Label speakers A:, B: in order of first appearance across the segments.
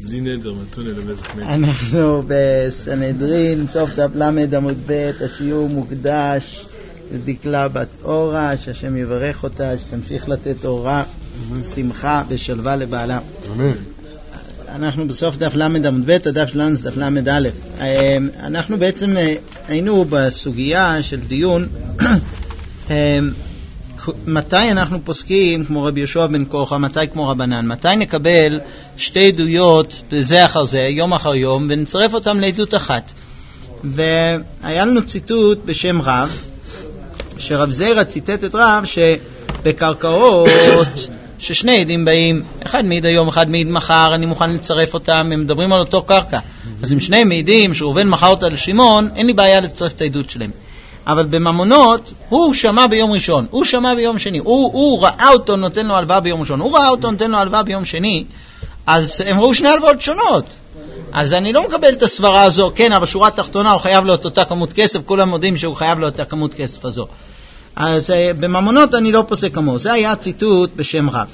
A: בלי נדר, מתון אלא בזך מצח.
B: אנחנו בסנהדרין, סוף דף למד עמוד ב', השיעור מוקדש לדקלה בת אורה, שהשם יברך אותה, שתמשיך לתת אורה, שמחה ושלווה לבעלה.
C: אמן.
B: אנחנו בסוף דף למד עמוד ב', הדף שלנו זה דף למד א'. אנחנו בעצם היינו בסוגיה של דיון מתי אנחנו פוסקים כמו רבי יהושע בן קורחה, מתי כמו רבנן, מתי נקבל שתי עדויות בזה אחר זה, יום אחר יום, ונצרף אותם לעדות אחת. והיה לנו ציטוט בשם רב, שרב זירא ציטט את רב שבקרקעות ששני עדים באים, אחד מעיד היום, אחד מעיד מחר, אני מוכן לצרף אותם, הם מדברים על אותו קרקע. אז אם שני מעידים שראובן מכר אותה לשמעון, אין לי בעיה לצרף את העדות שלהם. אבל בממונות, הוא שמע ביום ראשון, הוא שמע ביום שני, הוא ראה אותו נותן לו הלוואה ביום ראשון, הוא ראה אותו נותן לו הלוואה ביום שני, אז הם ראו שני הלוואות שונות. אז אני לא מקבל את הסברה הזו, כן, אבל שורה תחתונה הוא חייב לו את אותה כמות כסף, כולם יודעים שהוא חייב לו את הכמות כסף הזו. אז בממונות אני לא פוסק כמוהו, זה היה ציטוט בשם רב.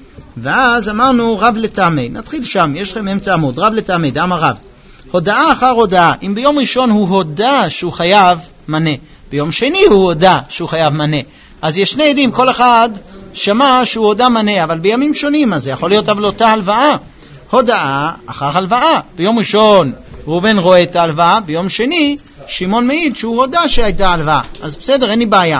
B: ואז אמרנו רב לטעמי, נתחיל שם, יש לכם אמצע עמוד, רב לטעמי, דאמר רב. הודעה אחר הודעה, אם ביום ראשון הוא הודע שהוא חייב מנה, ביום שני הוא הודע שהוא חייב מנה. אז יש שני עדים, כל אחד שמע שהוא הודע מנה, אבל בימים שונים, אז זה יכול להיות אבל אותה הלוואה. הודעה אחר הלוואה. ביום ראשון ראובן רואה את ההלוואה, ביום שני שמעון מעיד שהוא הודע שהייתה הלוואה. אז בסדר, אין לי בעיה.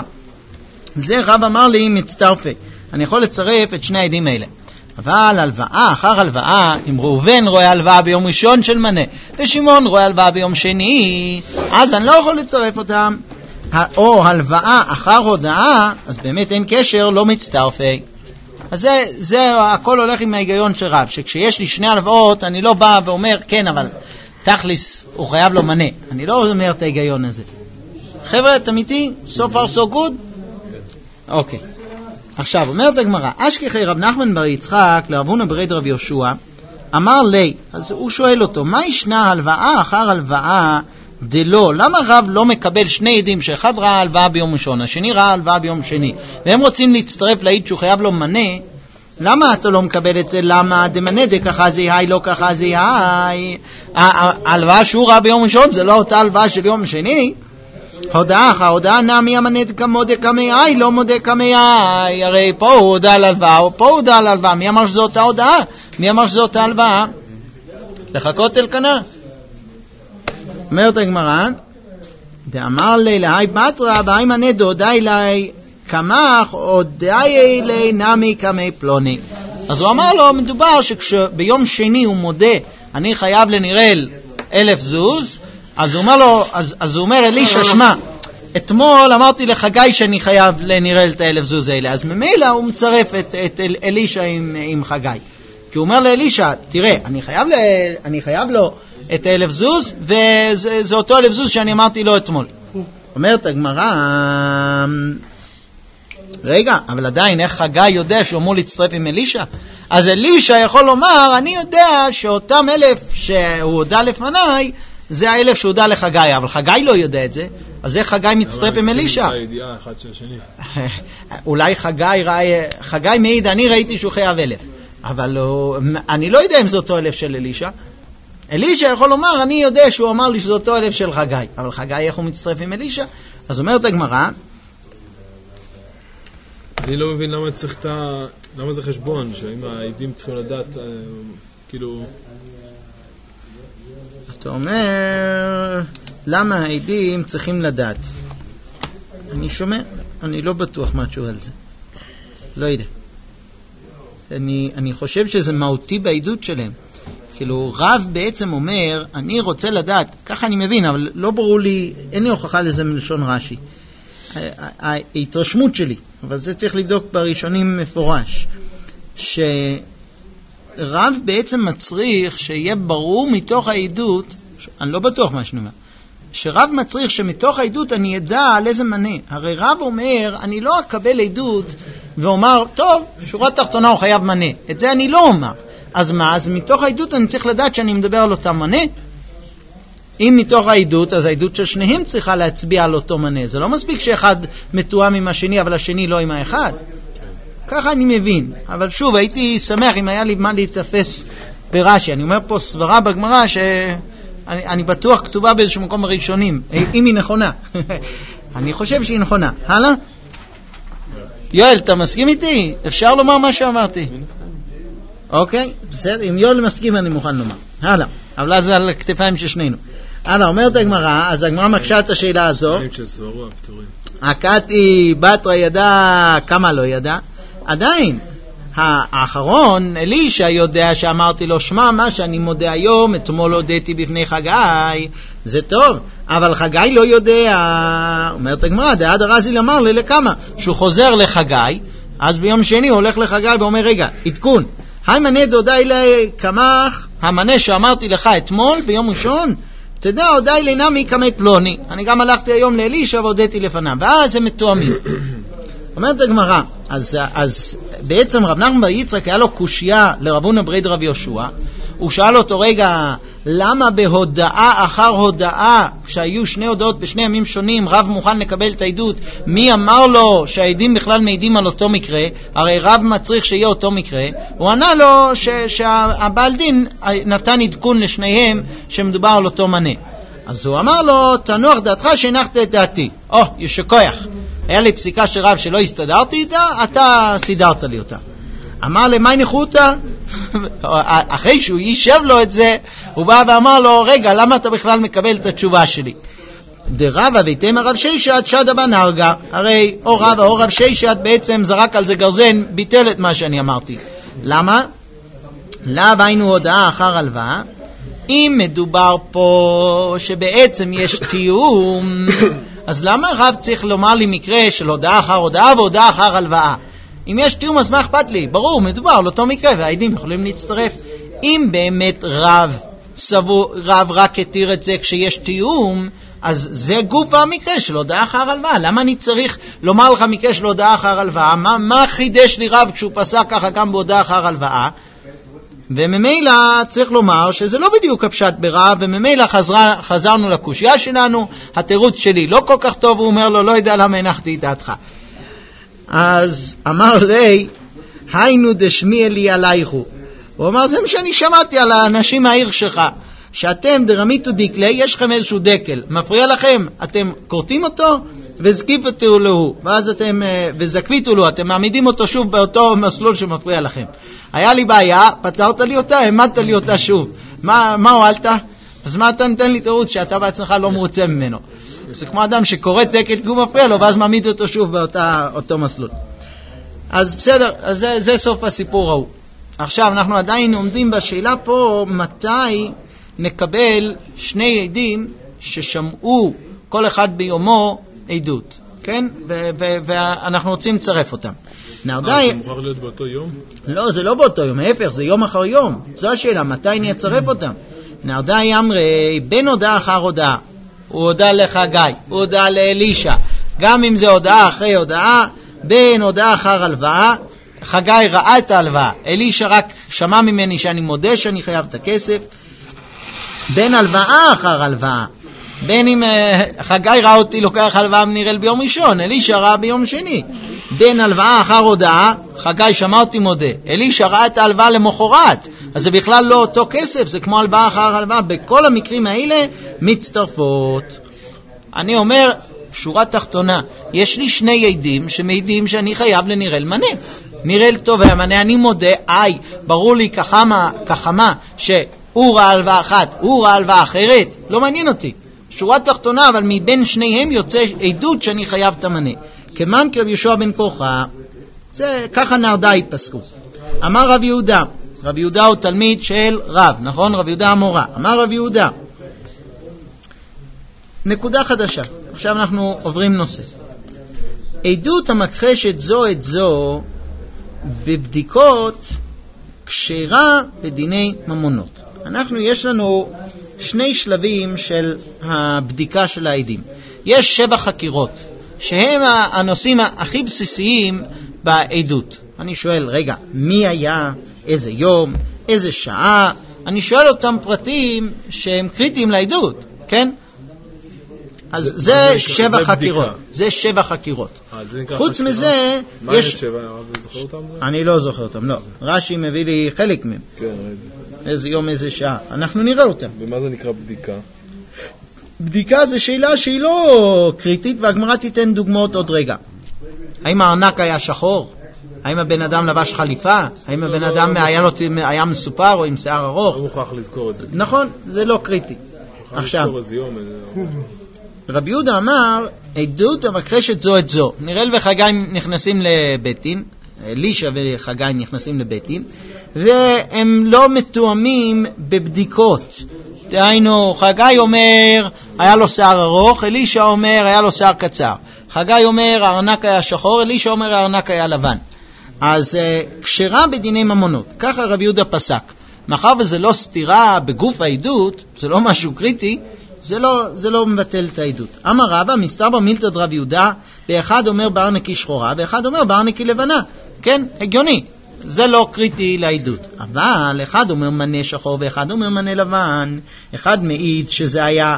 B: זה רב אמר לי מצטרפי. אני יכול לצרף את שני העדים האלה. אבל הלוואה אחר הלוואה, אם ראובן רואה הלוואה ביום ראשון של מנה, ושמעון רואה הלוואה ביום שני, אז אני לא יכול לצרף אותם. או הלוואה אחר הודעה, אז באמת אין קשר, לא מצטרפי. אז זה הכל הולך עם ההיגיון של רב, שכשיש לי שני הלוואות, אני לא בא ואומר, כן, אבל תכליס, הוא חייב לו מנה. אני לא אומר את ההיגיון הזה. חבר'ה, אתם איתי? So far so good? אוקיי. עכשיו, אומרת הגמרא, אשכחי רב נחמן בר יצחק לרב הונא ברד רב יהושע, אמר לי, אז הוא שואל אותו, מה ישנה הלוואה אחר הלוואה דלא? למה רב לא מקבל שני עדים שאחד ראה הלוואה ביום ראשון, השני ראה הלוואה ביום שני, והם רוצים להצטרף לעיד שהוא חייב לו מנה? למה אתה לא מקבל את זה? למה דמנה דככה זה היי, לא ככה זה היי? ההלוואה שהוא ראה ביום ראשון זה לא אותה הלוואה של יום שני? הודעה אחר הודעה נמי המנה כמודה כמי, לא מודה כמי. הרי פה הוא הודע על הלוואה, או פה הוא הודע על הלוואה. מי אמר שזו אותה הודעה? מי אמר שזו אותה הלוואה? לחכות אל כנה. אומרת הגמרא, דאמר לי להי בתרא, בהי מנה דודאי לי כמך, הודאי לי נמי כמי פלוני. אז הוא אמר לו, מדובר שביום שני הוא מודה, אני חייב לנירל 1,000 זוז, אז הוא אומר לו, אז הוא אומר אלישע, שמע, אתמול אמרתי לחגי שאני חייב לנירל את 1,000 זוז האלה, אז ממילא הוא מצרף את אלישע עם חגי. כי הוא אומר לאלישע, תראה, אני חייב לו את 1,000 זוז, וזה אותו 1,000 זוז שאני אמרתי לו אתמול. אומרת הגמרא, רגע, אבל עדיין איך חגי יודע שהוא אמור להצטרף עם אלישע? אז אלישע יכול לומר, אני יודע שאותם 1,000 שהוא הודע לפניי, זה 1,000 שהוא הודע לחגי, אבל חגי לא יודע את זה, אז איך חגי מצטרף עם אלישע? אולי חגי מעיד, אני ראיתי שהוא חייב 1,000, אבל אני לא יודע אם זה אותו 1,000 של אלישע. אלישע יכול לומר, אני יודע שהוא אמר לי שזה אותו 1,000 של חגי, אבל חגי איך הוא מצטרף עם אלישע? אז אומרת הגמרא,
A: אני לא מבין למה זה חשבון, שאם העדים צריכים לדעת, כאילו...
B: אתה אומר, למה העדים צריכים לדעת? אני שומע, אני לא בטוח משהו על זה. לא יודע. אני חושב שזה מהותי בעדות שלהם. כאילו, רב בעצם אומר, אני רוצה לדעת, ככה אני מבין, אבל לא ברור לי, אין לי הוכחה לזה מלשון רש"י. ההתרשמות שלי, אבל זה צריך לבדוק בראשונים מפורש, שרב בעצם מצריך שיהיה ברור מתוך העדות, אני לא בטוח מה שאני אומר, שרב מצריך שמתוך העדות אני ידע על איזה מנה. הרי רב אומר, אני לא אקבל עדות ואומר, טוב, שורה תחתונה הוא חייב מנה. את זה אני לא אומר. אז מה? אז מתוך העדות אני צריך לדעת שאני מדבר על אותה מנה. אם מתוך העדות, אז העדות של שניהם צריכה להצביע על אותו מנה. זה לא מספיק שאחד מתואם עם השני, אבל השני לא עם האחד. ככה אני מבין. אבל שוב, הייתי שמח אם היה לי מה להתאפס ברש"י. אני אומר פה סברה בגמרא שאני בטוח כתובה באיזשהו מקום הראשונים, אם היא נכונה. אני חושב שהיא נכונה. הלאה? יואל, אתה מסכים איתי? אפשר לומר מה שאמרתי? אוקיי, בסדר. אם יואל מסכים אני מוכן לומר. הלאה. אבל זה על הכתפיים של שנינו. הלאה, אומרת הגמרא, אז הגמרא מקשה את השאלה הזו. הקטי בתרא ידע, כמה לא ידע? עדיין. האחרון, אלישע יודע שאמרתי לו, שמע, מה שאני מודה היום, אתמול הודיתי בפני חגי, זה טוב, אבל חגי לא יודע. אומרת הגמרא, דעד הרזיל אמר לי לכמה, שהוא חוזר לחגי, אז ביום שני הוא הולך לחגי ואומר, רגע, עדכון, המנה דודי לי כמך, המנה שאמרתי לך אתמול ביום ראשון, תדע, הודי לי נמי כמי פלוני, אני גם הלכתי היום לאלישע והודיתי לפניו, ואז הם מתואמים. אומרת הגמרא, אז בעצם רב נחמן בר יצחק היה לו קושיה לרב הונא ברד רב יהושע, הוא שאל אותו, רגע, למה בהודעה אחר הודעה, כשהיו שני הודעות בשני ימים שונים, רב מוכן לקבל את העדות, מי אמר לו שהעדים בכלל מעידים על אותו מקרה? הרי רב מצריך שיהיה אותו מקרה. הוא ענה לו שהבעל דין נתן עדכון לשניהם שמדובר על אותו מנה. אז הוא אמר לו, תנוח דעתך שהנחת את דעתי. יש כוח. היה לי פסיקה של רב שלא הסתדרתי איתה, אתה סידרת לי אותה. אמר למי ניחותא? אחרי שהוא יישב לו את זה, הוא בא ואמר לו, רגע, למה אתה בכלל מקבל את התשובה שלי? דרבא ויתמה רב ששת שדא בנהרגה. הרי או רבא או רב ששת בעצם זרק על זה גרזן, ביטל את מה שאני אמרתי. למה? לאו היינו הודעה אחר הלוואה. אם מדובר פה שבעצם יש תיאום, אז למה רב צריך לומר לי מקרה של הודעה אחר הודעה והודעה אחר הלוואה? אם יש תיאום, אז מה אכפת לי? ברור, מדובר על אותו מקרה, והעדים יכולים להצטרף. אם באמת רב רק התיר את זה כשיש תיאום, אז זה גוף המקרה של הודעה אחר הלוואה. למה אני צריך לומר לך מקרה של הודעה אחר הלוואה? מה חידש לי רב כשהוא פסק ככה גם בהודעה אחר הלוואה? וממילא צריך לומר שזה לא בדיוק הפשט ברב, וממילא חזרנו לקושיה שלנו, התירוץ שלי לא כל כך טוב, הוא אומר לו, לא יודע למה הנחתי את דעתך. אז אמר לי, היינו דשמיע לי עלייכו. הוא אמר, זה מה שאני שמעתי על האנשים מהעיר שלך, שאתם דרמיתו דקלי, יש לכם איזשהו דקל, מפריע לכם, אתם קורטים אותו וזקיפתו לו, ואז אתם, וזקפיתו לו, אתם מעמידים אותו שוב באותו מסלול שמפריע לכם. היה לי בעיה, פתרת לי אותה, העמדת לי אותה שוב. מה הועלת? אז מה אתה נותן לי תירוץ שאתה בעצמך לא מרוצה ממנו? זה כמו אדם שקורא דקל כי הוא מפריע לו, ואז מעמיד אותו שוב באותו מסלול. אז בסדר, זה סוף הסיפור ההוא. עכשיו אנחנו עדיין עומדים בשאלה פה, מתי נקבל שני עדים ששמעו כל אחד ביומו עדות, כן? ואנחנו רוצים לצרף אותם.
A: זה מוכרח להיות באותו יום?
B: לא, זה לא באותו יום, ההפך, זה יום אחר יום. זו השאלה, מתי נצרף אותם? נרדאי אמרי, בין הודעה אחר הודעה, הוא הודע לחגי, הוא הודע לאלישע, גם אם זה הודעה אחרי הודעה, בין הודעה אחר הלוואה, חגי ראה את ההלוואה, אלישע רק שמע ממני שאני מודה שאני חייב את הכסף, בין הלוואה אחר הלוואה, בין אם חגי ראה אותי לוקח הלוואה מנירל ביום ראשון, אלישע ראה ביום שני, בין הלוואה אחר הודעה, חגי שמע אותי מודה, אלישע ראה את ההלוואה למחרת, אז זה בכלל לא אותו כסף, זה כמו הלוואה אחר הלוואה, בכל המקרים האלה מצטרפות. אני אומר, שורה תחתונה, יש לי שני עדים שמעידים שאני חייב לנירל מנה. נירל טוב והמנה, אני מודה, ברור לי כחמה שהוא ראה הלוואה אחת, הוא ראה הלוואה אחרת, לא מעניין אותי. שורה תחתונה, אבל מבין שניהם יוצא עדות שאני חייב את המנה. כמן כרב יהושע בן כוחה, זה ככה נרדאי פסקו. אמר רב יהודה, רב יהודה הוא תלמיד של רב, נכון? רב יהודה המורה. אמר רב יהודה, נקודה חדשה. עכשיו אנחנו עוברים נושא. עדות המכחשת זו את זו בבדיקות כשרה בדיני ממונות. יש לנו שני שלבים של הבדיקה של העדים. יש 7 חקירות, שהם הנושאים הכי בסיסיים בעדות. אני שואל, רגע, מי היה, איזה יום, איזה שעה? אני שואל אותם פרטים שהם קריטיים לעדות, כן? אז זה 7 חקירות. זה 7 חקירות. חוץ מזה,
A: מה יש 7? זוכר אותם?
B: אני לא זוכר אותם, לא. רש"י מביא לי חלק מהם.
A: כן, ראיתי.
B: איזה יום, איזה שעה. אנחנו נראה אותם.
A: ומה זה נקרא בדיקה?
B: בדיקה זה שאלה שהיא לא קריטית, והגמרא תיתן דוגמאות עוד רגע. האם הארנק היה שחור? האם הבן אדם לבש חליפה? האם הבן אדם היה מסופר או עם שיער ארוך?
A: לא מוכרח לזכור את זה.
B: נכון, זה לא קריטי. עכשיו, רבי יהודה אמר, עדות המכחשת זו את זו. נראה וחגי נכנסים לבית דין, אלישע וחגי נכנסים לבית דין, והם לא מתואמים בבדיקות. דהיינו, חגי אומר, היה לו שיער ארוך, אלישע אומר, היה לו שיער קצר. חגי אומר, הארנק היה שחור, אלישע אומר, הארנק היה לבן. אז כשרה בדיני ממונות, ככה רבי יהודה פסק. מאחר וזה לא סתירה בגוף העדות, זה לא משהו קריטי, זה לא מבטל את העדות. אמר רבא, מסתבר מילתא רבי יהודה, באחד אומר בארנקי שחורה, ואחד אומר בארנקי לבנה. כן, הגיוני. זה לא קריטי לעדות. אבל אחד אומר מנה שחור ואחד אומר מנה לבן. אחד מעיד שזה היה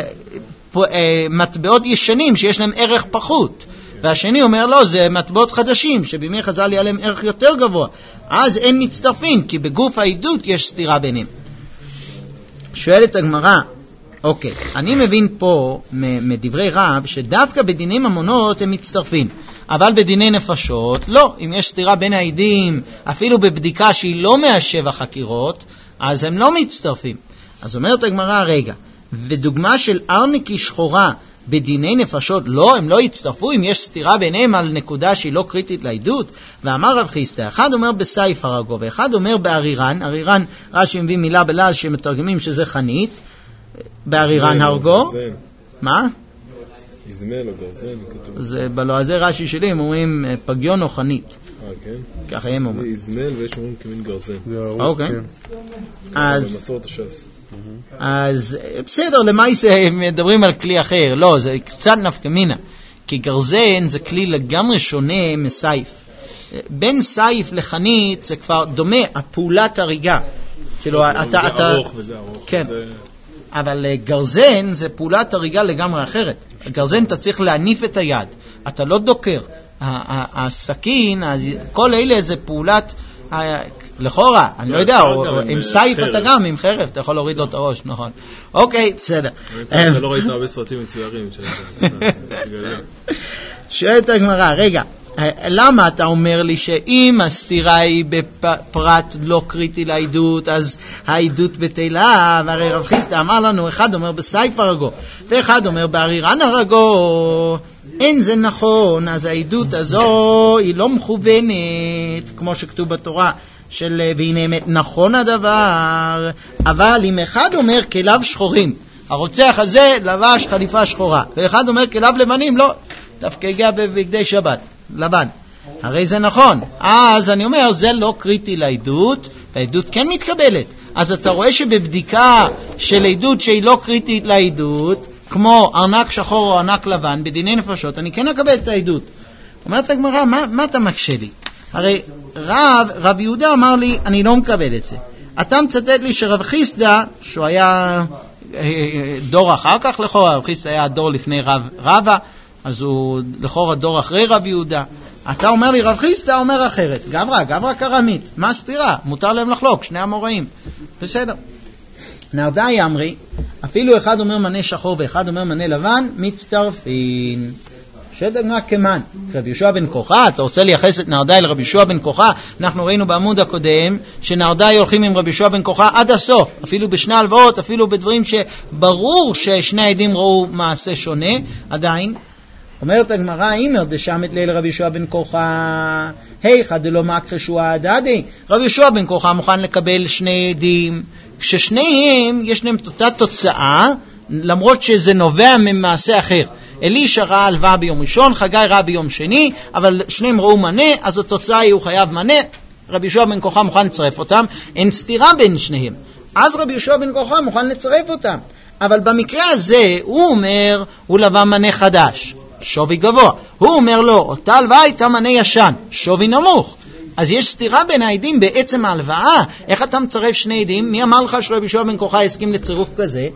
B: מטבעות ישנים שיש להם ערך פחות. והשני אומר לא, זה מטבעות חדשים שבימי חז"ל יהיה להם ערך יותר גבוה. אז אין מצטרפים, כי בגוף העדות יש סתירה ביניהם. שואלת הגמרא, אוקיי, אני מבין פה מדברי רב שדווקא בדיני ממונות הם מצטרפים, אבל בדיני נפשות לא. אם יש סתירה בין העדים, אפילו בבדיקה שהיא לא מהשבע חקירות, אז הם לא מצטרפים. אז אומרת הגמרא, רגע, ודוגמה של ארנקי שחורה בדיני נפשות, לא, הם לא יצטרפו אם יש סתירה ביניהם על נקודה שהיא לא קריטית לעדות. ואמר רב חיסדא, אחד אומר בסייף הרגו ואחד אומר בארירן. ארירן, רש"י מביא מילה בלעז שמתרגמים שזה חנית, בארירן הרגו. מה?
A: איזמל או גרזן כתוב.
B: זה בלועזי רש"י שלי, הם אומרים פגיון או חנית.
A: כן?
B: ככה הם אומרים.
A: איזמל ויש אומרים כמין גרזן.
B: אוקיי.
A: במסורת הש"ס.
B: אז בסדר, למעשה מדברים על כלי אחר. לא, זה קצת נפקא מינה. כי גרזן זה כלי לגמרי שונה מסייף. בין סייף לחנית זה כבר דומה, הפעולת הריגה. כאילו,
A: זה ארוך וזה ארוך.
B: כן. אבל גרזן זה פעולת הריגה לגמרי אחרת. גרזן אתה צריך להניף את היד, אתה לא דוקר. הסכין, כל אלה זה פעולת, לכאורה, אני לא יודע, עם סייף אתה גם, עם חרב, אתה יכול להוריד לו את הראש, נכון. אוקיי, בסדר.
A: אתה לא ראית הרבה סרטים מצוירים.
B: שואלת הגמרא, רגע, למה אתה אומר לי שאם הסתירה היא בפרט לא קריטי לעדות, אז העדות בטלה? והרי רב חיסדא אמר לנו, אחד אומר בסייף הרגו ואחד אומר בארירן הרגו. אין זה נכון, אז העדות הזו היא לא מכוונת כמו שכתוב בתורה של והנה אמת. נכון הדבר, אבל אם אחד אומר כליו שחורים, הרוצח הזה לבש חליפה שחורה, ואחד אומר כליו לבנים, לא, דווקא הגיע בבגדי שבת לבן, הרי זה נכון. אז אני אומר, זה לא קריטי לעדות, העדות כן מתקבלת. אז אתה רואה שבבדיקה של עדות שהיא לא קריטית לעדות, כמו ארנק שחור או ארנק לבן, בדיני נפשות, אני כן אקבל את העדות. אומרת הגמרא, מה אתה מקשה לי? הרי רב יהודה אמר לי, אני לא מקבל את זה. אתה מצטט לי שרב חיסדא, שהוא היה דור אחר כך לכאורה, רב חיסדא היה דור לפני רבא, אז הוא לכאורה דור אחרי רב יהודה. אתה אומר לי, רב חיסדא אומר אחרת. גברא קרמית. מה סתירה? מותר להם לחלוק, שני המוראים. בסדר. נרדאי אמרי, אפילו אחד אומר מנה שחור ואחד אומר מנה לבן, מצטרפין. שדגנה כמן. רבי יהושע בן כוחה, אתה רוצה לייחס את נרדאי לרבי יהושע בן כוחה? אנחנו ראינו בעמוד הקודם שנרדאי הולכים עם רבי יהושע בן כוחה עד הסוף, אפילו בשני הלוואות, אפילו בדברים שברור ששני העדים ראו מעשה שונה, עדיין. אומרת הגמרא, אימר דשמת ליל רבי יהושע בן כוחה, היכא דלא מכחשו הדדי. רבי יהושע בן כוחה מוכן לקבל שני עדים, כששניהם יש להם אותה תוצאה, למרות שזה נובע ממעשה אחר. אלישע ראה הלוואה ביום ראשון, חגי ראה ביום שני, אבל שניהם ראו מנה, אז התוצאה היא הוא חייב מנה. רבי יהושע בן כוחה מוכן לצרף אותם, אין סתירה בין שניהם. אז רבי יהושע בן כוחה מוכן לצרף אותם. אבל במקרה הזה הוא אומר, הוא לווה מנה חדש, שווי גבוה. הוא אומר לו, אותה הלוואה הייתה מנה ישן, שווי נמוך. אז יש סתירה בין העדים בעצם ההלוואה. איך אתה מצרף שני עדים? מי אמר לך שרבי יהושע בן כוחה הסכים לצירוף כזה?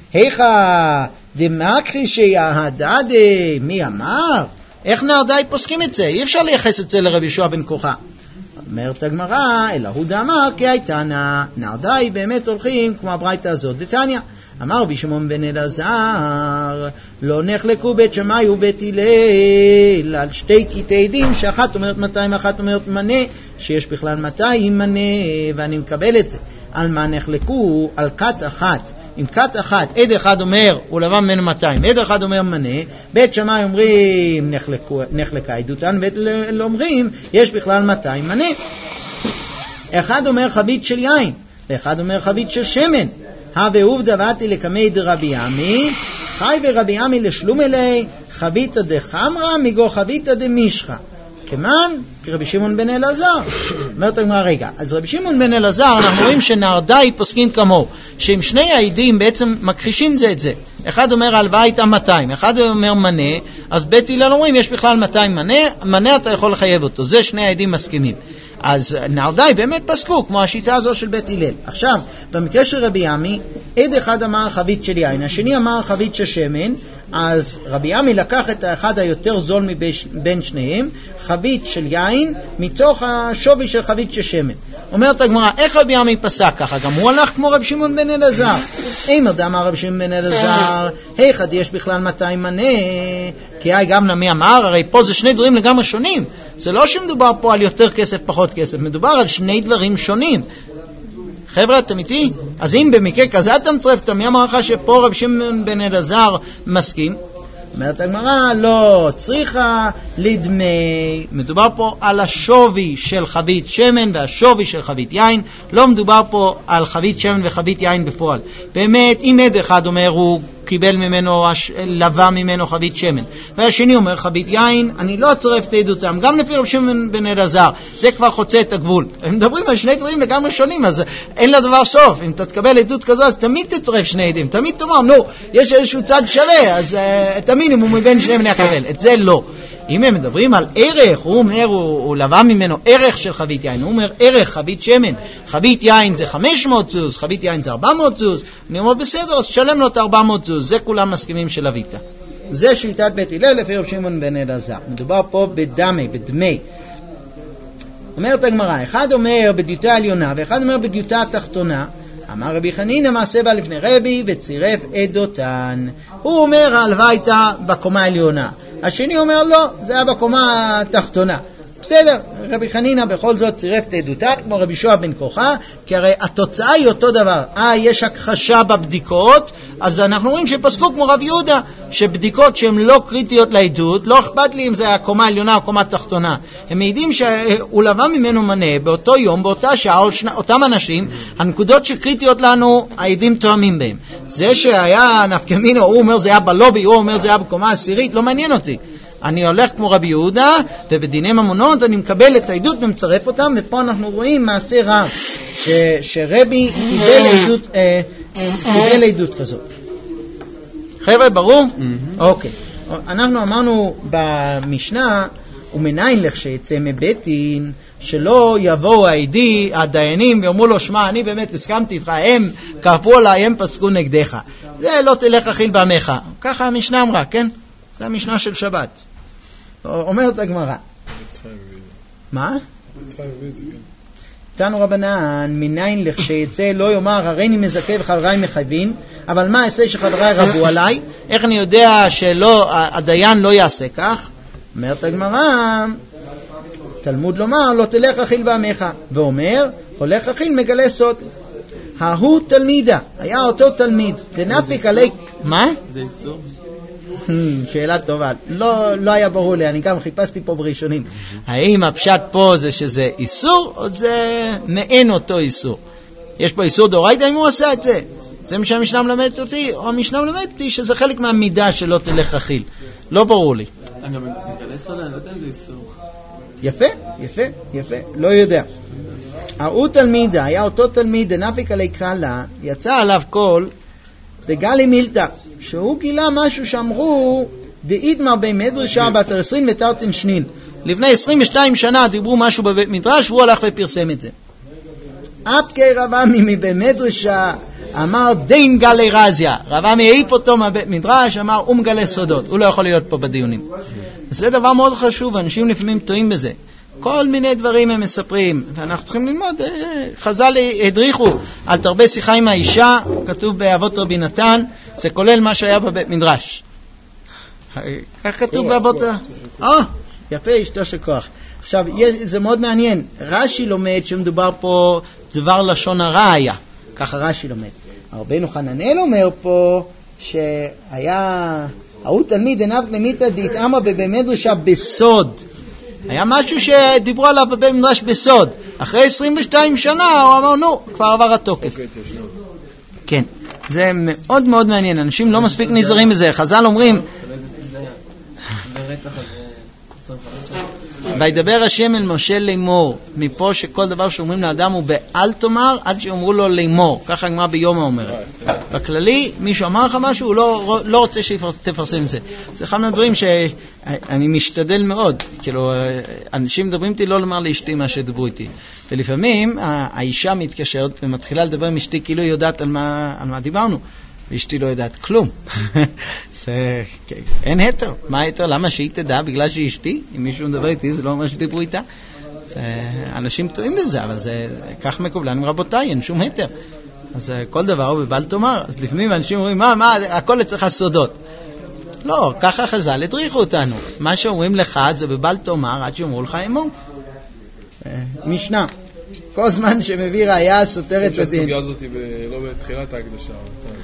B: היכא דמכחשי הדדי, מי אמר? איך נרדאי פוסקים את זה? אי אפשר לייחס את זה לרבי יהושע בן כוחה. אומרת הגמרא, אלא הוא דאמר כי הייתנה, נעדאי באמת הולכים כמו הברייתא הזאת. דתניא, אמר רבי שמעון בן אלעזר, לא נחלקו בית שמאי ובית הלל על שתי קטעי עדים, שאחת אומרת 200 ואחת אומרת מנה, שיש בכלל 200 מנה, ואני מקבל את זה. על מה נחלקו? על כת אחת. עם כת אחת, עד אחד אומר הוא לבן ממנו 200, עד אחד אומר מנה, בית שמאי אומרים נחלקה עדותן, ואלה אומרים יש בכלל 200 מנה. אחד אומר חבית של יין, ואחד אומר חבית של שמן. והוא דבעתי לקמי דרבי עמי, חי ורבי עמי לשלום אלי, חביתא דחמרא מגו חביתא דמישחא. כמן, כרבי שמעון בן אלעזר. אומרת הגמרא, רגע, אז רבי שמעון בן אלעזר, אנחנו רואים שנרדאי פוסקים כמוהו, שעם שני העדים בעצם מכחישים זה את זה. אחד אומר הלוואה הייתה 200, אחד אומר מנה, אז בית הלל אומרים יש בכלל 200 מנה, מנה אתה יכול לחייב אותו, זה שני העדים מסכימים. אז נרדאי באמת פסקו, כמו השיטה הזו של בית הלל. עכשיו, במקרה של רבי עמי, עד אחד אמר חבית של יין, השני אמר חבית של שמן, אז רבי עמי לקח את האחד היותר זול מבין שניהם, חבית של יין, מתוך השווי של חבית של שמן. אומרת הגמרא, איך רבי עמי פסק ככה? גם הוא הלך כמו רבי שמעון בן אלעזר. אימא דאמר רבי שמעון בן אלעזר, היכד יש בכלל 200 מנה, כי היי גם נמי אמר, הרי פה זה שני דברים לגמרי שונים. זה לא שמדובר פה על יותר כסף, פחות כסף, מדובר על שני דברים שונים. חבר'ה, אתם איתי? אז אם במקרה כזה אתה מצרף, מי אמר לך שפה רבי שמעון בן אלעזר מסכים? אומרת הגמרא, לא, צריכה לדמי. מדובר פה על השווי של חבית שמן והשווי של חבית יין, לא מדובר פה על חבית שמן וחבית יין בפועל. באמת, אם עד אחד אומר הוא קיבל ממנו, לווה ממנו חבית שמן, והשני אומר חבית יין, אני לא אצרף את עדותם, גם לפי רבי שמעון בן אלעזר, זה כבר חוצה את הגבול. הם מדברים על שני דברים לגמרי שונים, אז אין לדבר סוף. אם אתה תקבל עדות כזו, אז תמיד תצרף שני עדים, תמיד תאמר, נו, יש איזשהו צד שווה, אז את המינימום מבין שניהם נקבל, את זה לא. אם הם מדברים על ערך, הוא אומר, הוא לווה ממנו ערך של חבית יין, הוא אומר ערך חבית שמן, חבית יין זה 500 זוז, חבית יין זה 400 זוז, אני אומר בסדר, אז שלם לו את 400 זוז, זה כולם מסכימים של הוויתה. זה שיטת בית הלל לפי רבי שמעון בן אלעזר. מדובר פה בדמי. אומרת הגמרא, אחד אומר בדיוטה העליונה ואחד אומר בדיוטה התחתונה. אמר רבי חנינא מעשה בא לפני רבי וצירף עדותן. הוא אומר ההלוואה הייתה בקומה העליונה, השני אומר לא, זה היה בקומה התחתונה. בסדר, רבי חנינא בכל זאת צירף את עדותן כמו רבי שועה בן כוחה, כי הרי התוצאה היא אותו דבר. יש הכחשה בבדיקות, אז אנחנו רואים שפסקו כמו רבי יהודה, שבדיקות שהן לא קריטיות לעדות, לא אכפת לי אם זה הקומה העליונה או קומה התחתונה. הם מעידים שהוא לווה ממנו מנה באותו יום, באותה שעה, אותם אנשים, הנקודות שקריטיות לנו, העדים תואמים בהם. זה שהיה נפקמינו, הוא אומר זה היה בלובי, הוא אומר זה היה בקומה עשירית, לא מעניין אותי. אני הולך כמו רבי יהודה, ובדיני ממונות אני מקבל את העדות ומצרף אותם, ופה אנחנו רואים מעשה רב, שרבי קיבל עדות כזאת. חבר'ה, ברור? אוקיי. אנחנו אמרנו במשנה, ומניין לך שיצא מביתין, שלא יבואו הדיינים ואומרו לו, שמע, אני באמת הסכמתי איתך, הם קרפו עליי, הם פסקו נגדך. זה לא תלך אכיל בעמך. ככה המשנה אמרה, כן? זה המשנה של שבת. אומרת הגמרא. מה? תנו רבנן, מניין לך שיצא לא יאמר, הרי אני מזכה וחבריי מחייבים, אבל מה אעשה שחבריי רבו עליי? איך אני יודע שהדיין לא יעשה כך? אומרת הגמרא, תלמוד לומר, לא תלך אכיל בעמך. ואומר, הולך אכיל מגלה סוד. ההוא תלמידה, היה אותו תלמיד, תנפיק עלי... מה?
C: זה איסור?
B: שאלה טובה, לא היה ברור לי, אני גם חיפשתי פה בראשונים. האם הפשט פה זה שזה איסור, או זה מעין אותו איסור? יש פה איסור דאורייתא אם הוא עושה את זה? זה מה שהמשנה מלמדת אותי, או המשנה מלמדת אותי שזה חלק מהמידה שלא תלך אכיל. לא ברור לי.
C: אני גם מגלה סודה, אני לא יודע אם זה איסור.
B: יפה, לא יודע. ההוא תלמידה, היה אותו תלמיד, דנפיק עלי קלה, יצא עליו קול, וגלי מילתא, שהוא גילה משהו שאמרו, דאידמר במדרשה בת 20 ותרתן שניל. לפני 22 שנה דיברו משהו בבית מדרש, והוא הלך ופרסם את זה. אפקי רבמי מבמדרשה, אמר דין גלי רזיה. רבמי העיף אותו מהבית מדרש, אמר מגלה סודות. הוא לא יכול להיות פה בדיונים. זה דבר מאוד חשוב, אנשים לפעמים טועים בזה. כל מיני דברים הם מספרים, ואנחנו צריכים ללמוד. חז"ל הדריכו על תרבה שיחה עם האישה, כתוב באבות רבי נתן, זה כולל מה שהיה בבית מדרש. כך כתוב באבות... יפה, אשתו של כוח. עכשיו, זה מאוד מעניין. רש"י לומד שמדובר פה דבר לשון הרע היה. ככה רש"י לומד. רבנו חננאל אומר פה שהיה... הוא תלמיד עיניו למיתא דאיתאמר בבית מדרשה בסוד. היה משהו שדיברו עליו בבית מדרש בסוד. אחרי 22 שנה הוא אמר, נו, כבר עבר התוקף. כן, זה מאוד מאוד מעניין. אנשים לא מספיק נזהרים בזה. חז"ל אומרים... וידבר השם אל משה לאמור, מפה שכל דבר שאומרים לאדם הוא באל תאמר עד שאומרו לו לאמור. ככה הגמרא ביומא אומרת. בכללי, מישהו אמר לך משהו, הוא לא רוצה שתפרסם את זה. זה אחד מהדברים שאני משתדל מאוד. כאילו, אנשים מדברים איתי לא לומר לאשתי מה שדברו איתי. ולפעמים האישה מתקשרת ומתחילה לדבר עם אשתי כאילו היא יודעת על מה דיברנו. ואשתי לא יודעת כלום. אין היתר. מה היתר? למה שהיא תדע? בגלל שהיא אשתי? אם מישהו מדבר איתי, זה לא מה שדיברו איתה. אנשים טועים בזה, אבל זה כך מקובלן. רבותיי, אין שום היתר. אז כל דבר הוא בבל תאמר. אז לפעמים אנשים אומרים, מה, הכל אצלך סודות. לא, ככה חז"ל הדריכו אותנו. מה שאומרים לך זה בבל תאמר עד שאומרו לך אמור. משנה. כל זמן שמביא ראיה סותר את הדין.
A: שהסוגיה הזאת היא לא בתחילת ההקדשה.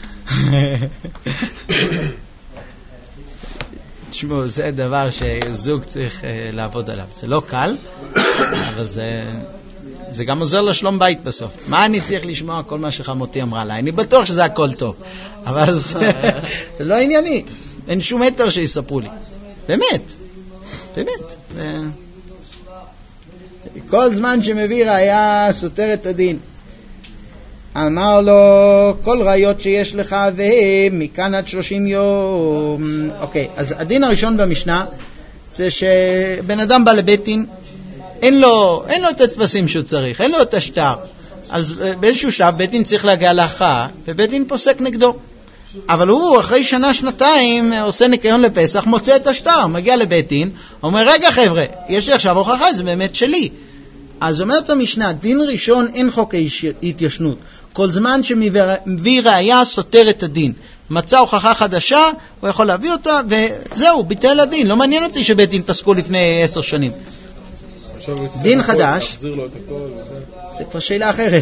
B: תשמעו, זה דבר שזוג צריך לעבוד עליו. זה לא קל, אבל זה גם עוזר לשלום בית בסוף. מה אני צריך לשמוע כל מה שחמותי אמרה לה? אני בטוח שזה הכל טוב, אבל זה לא ענייני. אין שום היתר שיספרו לי. באמת. כל זמן שמביא ראיה סותר את הדין. אמר לו, כל ראיות שיש לך ומכאן עד 30 יום. אוקיי, אז הדין הראשון במשנה זה שבן אדם בא לבית דין, אין לו את הטפסים שהוא צריך, אין לו את השטר. אז באיזשהו שלב בית דין צריך להגיע להכרעה, ובית דין פוסק נגדו. אבל הוא אחרי שנה-שנתיים עושה ניקיון לפסח, מוצא את השטר, מגיע לבית דין, אומר, רגע חבר'ה, יש לי עכשיו הוכחה, זה באמת שלי. אז אומרת המשנה, דין ראשון אין חוק התיישנות. כל זמן שמביא ראיה סותר את הדין. מצא הוכחה חדשה, הוא יכול להביא אותה, וזהו, ביטל הדין. לא מעניין אותי שבית דין פסקו לפני 10 שנים. דין חדש, זה כבר שאלה אחרת.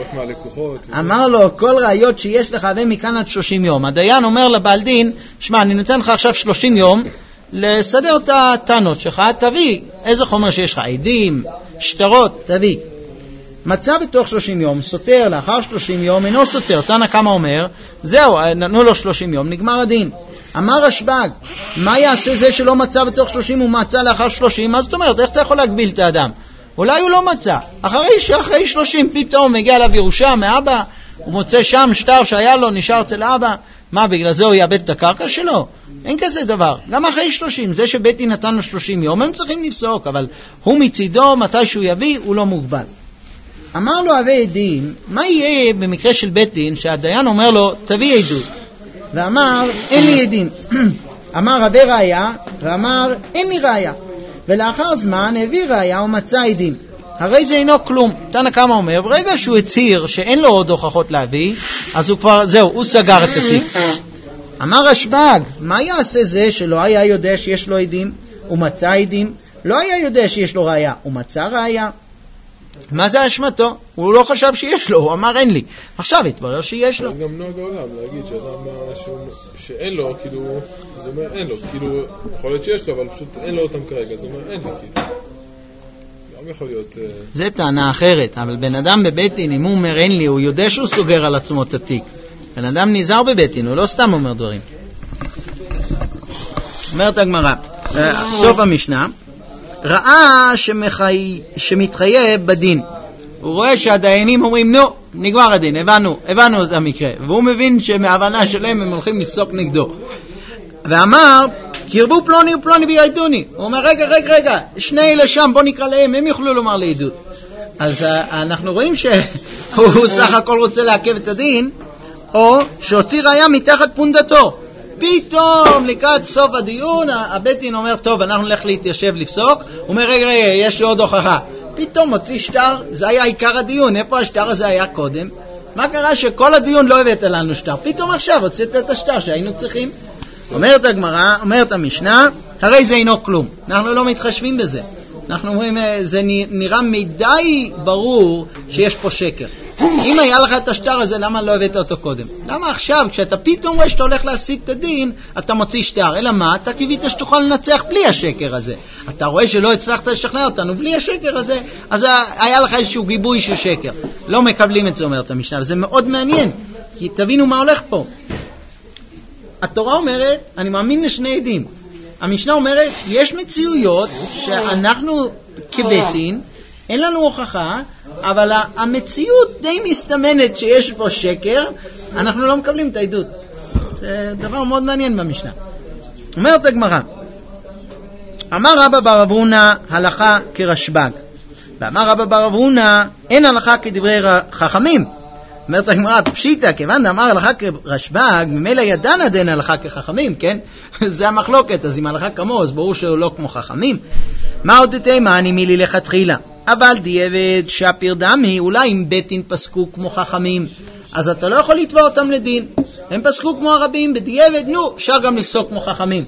B: אמר לו, כל ראיות שיש לך ומכאן עד 30 יום. הדיין אומר לבעל דין, שמע, אני נותן לך עכשיו 30 יום, לסדר את הטענות שלך, תביא איזה חומר שיש לך, עדים, שטרות, תביא. מצא בתוך 30 יום, סותר לאחר 30 יום, אינו סותר. תנא קמא אומר, זהו, נתנו לו 30 יום, נגמר הדין. אמר רשב"ג, מה יעשה זה שלא מצא בתוך 30 ומצא לאחר 30? מה זאת אומרת, איך אתה יכול להגביל את האדם? אולי הוא לא מצא. אחרי 30 פתאום מגיע אליו ירושה מאבא, הוא מוצא שם שטר שהיה לו, נשאר אצל האבא. מה, בגלל זה הוא יאבד את הקרקע שלו? אין כזה דבר. גם אחרי 30, זה שבית דין נתן לו 30 יום, הם צריכים לפסוק, אבל הוא מצידו, מתי שהוא יביא, הוא לא מוגבל. אמר לו אבי עדים, מה יהיה במקרה של בית דין שהדיין אומר לו, תביא עדות? ואמר, אין לי עדים. אמר רבי ראיה, ואמר, אין לי ראיה. ולאחר זמן הביא ראיה ומצא עדים. הרי זה אינו כלום. תנא קמא אומר, ברגע שהוא הצהיר שאין לו עוד הוכחות להביא, אז הוא כבר, זהו, הוא סגר את התיק. אמר רשב"ג, מה יעשה זה שלא היה יודע שיש לו עדים ומצא עדים? לא היה יודע שיש לו ראיה ומצא ראיה. מה זה אשמתו? הוא לא חשב שיש לו, הוא אמר אין לי. עכשיו התברר שיש לו.
A: גם נוהג העולם להגיד שאין לו, כאילו, זה אומר אין לו, כאילו, יכול להיות שיש לו, אבל פשוט אין לו אותם כרגע, זה אומר אין לי, כאילו. גם יכול להיות...
B: זה טענה אחרת, אבל בן אדם בבית דין, אם הוא אומר אין לי, הוא יודע שהוא סוגר על עצמו את התיק. בן אדם נזהר בבית דין, הוא לא סתם אומר דברים. אומרת הגמרא, סוף המשנה, ראה שמתחייב בדין. הוא רואה שהדיינים אומרים, נו, נגמר הדין, הבנו את המקרה. והוא מבין שמההבנה שלהם הם הולכים לפסוק נגדו. ואמר, קרבו פלוני ופלוני ביעדוני. הוא אומר, רגע, שני אלה שם, בוא נקרא להם, הם יוכלו לומר לעדות. אז אנחנו רואים שהוא סך הכל רוצה לעכב את הדין, או שהוציא ראיה מתחת פונדתו. פתאום לקראת סוף הדיון הבית דין אומר, טוב, אנחנו נלך להתיישב לפסוק. הוא אומר, רגע, יש לי עוד הוכחה. פתאום מוציא שטר, זה היה עיקר הדיון. איפה השטר הזה היה קודם? מה קרה שכל הדיון לא הבאת לנו שטר? פתאום עכשיו הוצאת את השטר שהיינו צריכים. אומרת הגמרא, אומרת המשנה, הרי זה אינו כלום. אנחנו לא מתחשבים בזה. אנחנו אומרים, זה נראה מדי ברור שיש פה שקר. אם היה לך את השטר הזה, למה לא הבאת אותו קודם? למה עכשיו, כשאתה פתאום רואה שאתה הולך להסיט את הדין, אתה מוציא שטר? אלא מה? אתה קיווית שתוכל לנצח בלי השקר הזה. אתה רואה שלא הצלחת לשכנע אותנו בלי השקר הזה, אז היה לך איזשהו גיבוי של שקר. לא מקבלים את זה, אומרת המשנה, וזה מאוד מעניין, כי תבינו מה הולך פה. התורה אומרת, אני מאמין לשני עדים. המשנה אומרת, יש מציאויות שאנחנו כבית דין, אין לנו הוכחה, אבל המציאות די מסתמנת שיש פה שקר, אנחנו לא מקבלים את העדות. זה דבר מאוד מעניין במשנה. אומרת הגמרא, אמר רבא בר אברונה הלכה כרשב"ג, ואמר רבא בר אברונה אין הלכה כדברי חכמים. אומרת הגמרא, פשיטא, כיוון דאמר הלכה כרשב"ג, ממילא ידענה דין הלכה כחכמים, כן? זה המחלוקת, אז אם הלכה כמו, אז ברור שהוא לא כמו חכמים. מה עוד תימה, אני מילי לכתחילה. אבל דיעבד שפיר דמי, אולי אם בית דין פסקו כמו חכמים, אז אתה לא יכול לתבוע אותם לדין. הם פסקו כמו הרבים, בדיעבד, נו, אפשר גם לפסוק כמו חכמים.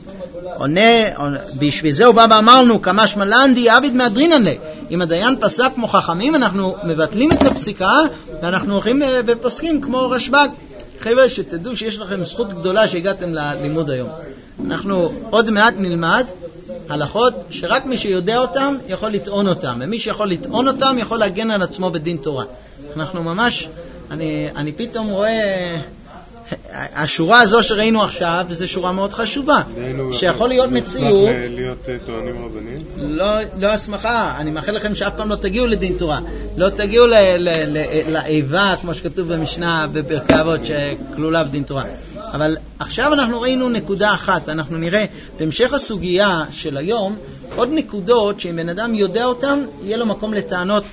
B: בשביל זה הוא בא ואמרנו, כמה שמלנדי עביד מהדרינן לי. אם הדיין פסק כמו חכמים, אנחנו מבטלים את הפסיקה, ואנחנו הולכים ופוסקים כמו רשב"ג. חבר'ה, שתדעו שיש לכם זכות גדולה שהגעתם ללימוד היום. אנחנו עוד מעט נלמד הלכות שרק מי שיודע אותם יכול לטעון אותם, ומי שיכול לטעון אותם יכול להגן על עצמו בדין תורה. אנחנו ממש, אני פתאום רואה, השורה הזו שראינו עכשיו, זו שורה מאוד חשובה, שיכול להיות מציאות,
A: להיות טוענים רבנים?
B: לא הסמכה, אני מאחל לכם שאף פעם לא תגיעו לדין תורה, לא תגיעו לאיבה, כמו שכתוב במשנה בפרקי אבות, שכלולה בדין תורה. אבל עכשיו אנחנו ראינו נקודה אחת, אנחנו נראה בהמשך הסוגיה של היום עוד נקודות שאם בן אדם יודע אותם, יהיה לו מקום לטענות,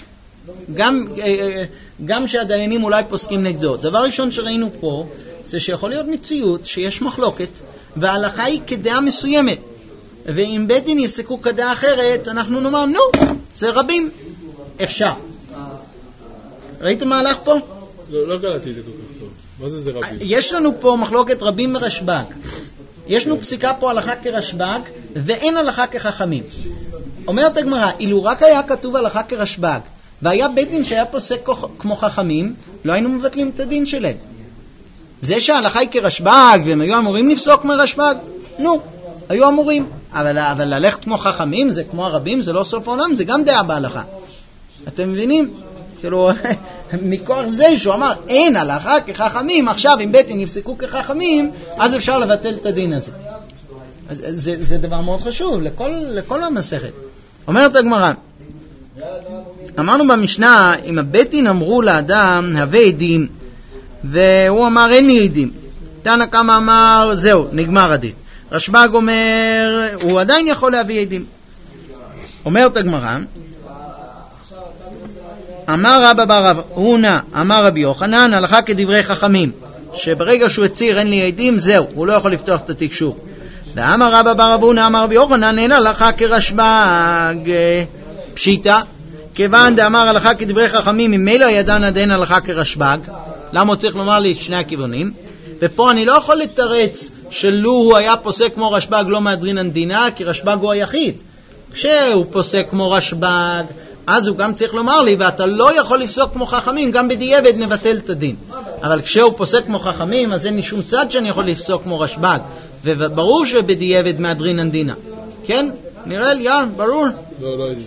B: גם שהדיינים אולי פוסקים נגדו. דבר ראשון שראינו פה, זה שיכול להיות מציאות שיש מחלוקת, וההלכה היא כדעה מסוימת. ואם בית דין יפסקו כדעה אחרת, אנחנו נאמר, נו, זה רבים, אפשר. ראיתם מה הלך פה?
A: לא קלטתי את זה כל כך טוב. מה זה רבים?
B: יש לנו פה מחלוקת רבים ורשב"ג. יש לנו פסיקה פה הלכה כרשב"ג, ואין הלכה כחכמים. אומרת הגמרא, אילו רק היה כתוב הלכה כרשב"ג, והיה בית דין שהיה פוסק כמו חכמים, לא היינו מבטלים את הדין שלהם. זה שההלכה היא כרשב"ג, והם היו אמורים לפסוק מרשב"ג, נו, היו אמורים. אבל ללכת כמו חכמים, זה כמו הרבים, זה לא סוף העולם, זה גם דעה בהלכה. אתם מבינים? כאילו, מכוח זה שהוא אמר, אין הלכה כחכמים, עכשיו אם בית דין יפסקו כחכמים, אז אפשר לבטל את הדין הזה. אז זה דבר מאוד חשוב, לכל המסכת. אומרת הגמרא, אמרנו במשנה, אם הבית דין אמרו לאדם, הווה עדים, והוא אמר, אין לי עדים. תנא קמא אמר, זהו, נגמר הדין. רשב"ג אומר, הוא עדיין יכול להביא עדים. אומרת הגמרא, אמר רבא בר אברונה, אמר רבי יוחנן, הלכה כדברי חכמים, שברגע שהוא הצהיר אין לי עדים, זהו, הוא לא יכול לפתוח את התקשור. ואמר רבא בר אברונה, אמר רבי יוחנן, אין הלכה כרשב"ג, פשיטא, כיוון דאמר הלכה כדברי חכמים, ממילא ידענה דין הלכה כרשב"ג, למה הוא צריך לומר לי את שני הכיוונים? ופה אני לא יכול לתרץ שלו הוא היה פוסק כמו רשב"ג לא מהדרינן דינה, כי רשב"ג הוא היחיד. כשהוא פוסק כמו רשב"ג, אז הוא גם צריך לומר לי, ואתה לא יכול לפסוק כמו חכמים, גם בדיעבד נבטל את הדין. אבל כשהוא פוסק כמו חכמים, אז אין שום צד שאני יכול לפסוק כמו רשב"ג. וברור שבדיעבד מהדרינן דינה. כן? נראה לי, ברור?
A: לא יודעים.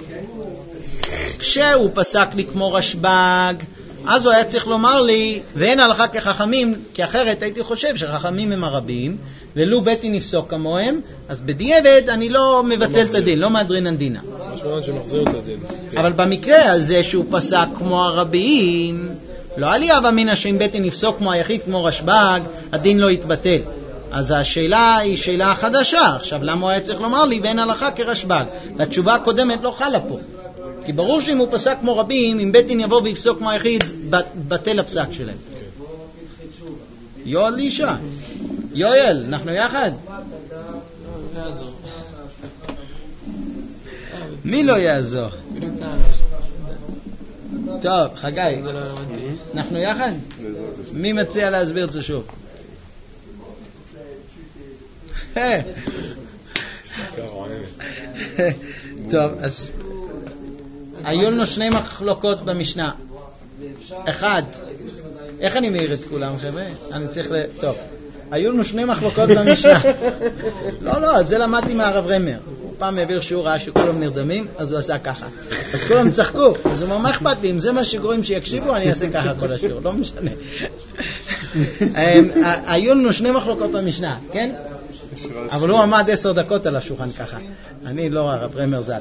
B: כשהוא פסק לי כמו רשב"ג, אז הוא היה צריך לומר לי, ואין הלכה כחכמים, כי אחרת הייתי חושב שחכמים הם הרבים, ולו בית דין יפסוק כמוהם, אז בדיעבד אני לא מבטל את הדין, לא מהדרינן דינה.
A: משמעון שמחזיר את הדין.
B: אבל במקרה הזה שהוא פסק כמו הרבים, לא היה לי הווה אמינא שאם בית דין יפסוק כמו היחיד, כמו רשב"ג, הדין לא יתבטל. אז השאלה היא שאלה חדשה. עכשיו, למה הוא היה צריך לומר לי, ואין הלכה כרשב"ג? והתשובה הקודמת לא חלה פה. כי ברור שאם הוא פסק כמו רבים, אם בית דין יבוא ויפסוק כמו היחיד, בטל הפסק שלהם. יועד לאישה. יואל, אנחנו יחד? מי לא יעזור? טוב, חגי, אנחנו יחד? מי מציע להסביר את זה שוב? טוב, אז היו לנו שני מחלוקות במשנה. אחד, איך אני מעיר את כולם, חבר'ה? אני צריך טוב, היו לנו שני מחלוקות במשנה. לא, את זה למדתי מהרב רמר. הוא פעם העביר שהוא ראה שכולם נרדמים, אז הוא עשה ככה. אז כולם צחקו, אז הוא אמר, מה אכפת לי? אם זה מה שגורם שיקשיבו, אני אעשה ככה כל השיעור, לא משנה. היו לנו שני מחלוקות במשנה, כן? אבל הוא עמד 10 דקות על השולחן ככה. אני לא הרב רמר ז"ל.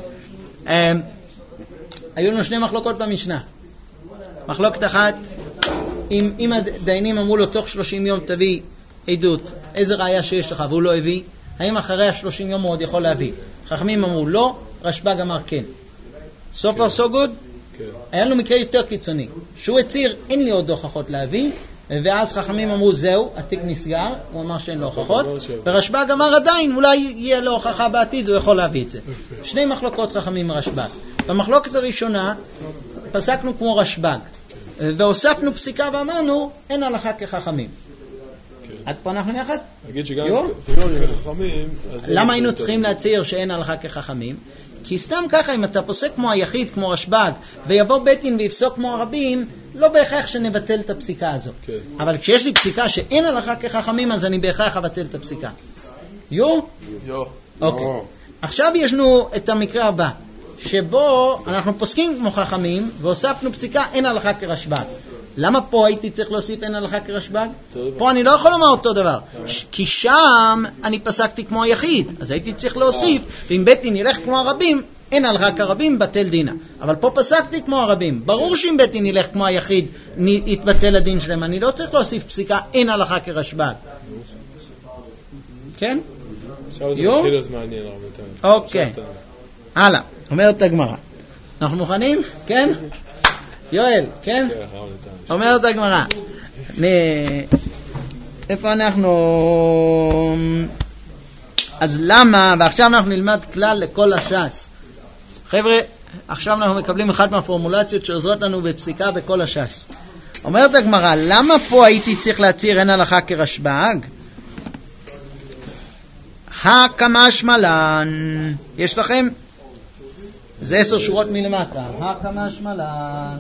B: היו לנו שני מחלוקות במשנה. מחלוקת אחת, אם הדיינים אמרו לו תוך 30 יום תביא עדות, איזה ראיה שיש לך והוא לא הביא, האם אחרי ה-30 יום הוא עוד יכול להביא? חכמים אמרו לא, רשב"ג אמר כן. So far so good? היה לנו מקרה יותר קיצוני, שהוא הציר אין לי עוד הוכחות להביא, ואז חכמים אמרו זהו, התיק נסגר, הוא אמר שאין לו הוכחות, ורשב"ג אמר עדיין, אולי יהיה לו הוכחה בעתיד, הוא יכול להביא את זה. שני מחלוקות חכמים רשב"ג. במחלוקת הראשונה פסקנו כמו רשב"ג, והוספנו פסיקה ואמרנו אין הלכה כחכמים. עד פה אנחנו יחד?
A: נגיד שגם כחכמים,
B: למה היינו צריכים להצהיר שאין הלכה כחכמים? כי סתם ככה, אם אתה פוסק כמו היחיד, כמו רשב"ג, ויבוא בית דין ויפסוק כמו הרבים, לא בהכרח שנבטל את הפסיקה הזו. אבל כשיש לי פסיקה שאין הלכה כחכמים, אז אני בהכרח אבטל את הפסיקה. יו? אוקיי. עכשיו יש לנו את המקרה הבא, שבו אנחנו פוסקים כמו חכמים, והוספנו פסיקה אין הלכה כרשב"ג. למה פה הייתי צריך להוסיף אין הלכה כרשב"ג? פה אני לא יכול לומר אותו דבר, כי שם אני פסקתי כמו היחיד, אז הייתי צריך להוסיף, ואם בית דין ילך כמו הרבים, אין הלכה כרבים, בטל דינה. אבל פה פסקתי כמו הרבים. ברור שאם בית דין ילך כמו היחיד, יתבטל הדין שלהם. אני לא צריך להוסיף פסיקה אין הלכה כרשב"ג. כן?
A: עכשיו זה מתחיל להיות מעניין הרבה.
B: אוקיי. הלאה, אומרת הגמרא. אנחנו מוכנים? כן? יואל, כן? אומרת הגמרא. איפה אנחנו? אז למה? ועכשיו אנחנו נלמד כלל לכל הש"ס. חבר'ה, עכשיו אנחנו מקבלים אחת מהפורמולציות שעוזרות לנו בפסיקה בכל הש"ס. אומרת הגמרא, למה פה הייתי צריך להצהיר אין הלכה כרשב"ג? הקמשמלן, יש לכם? זה 10 שורות מלמטה. הקמשמלן.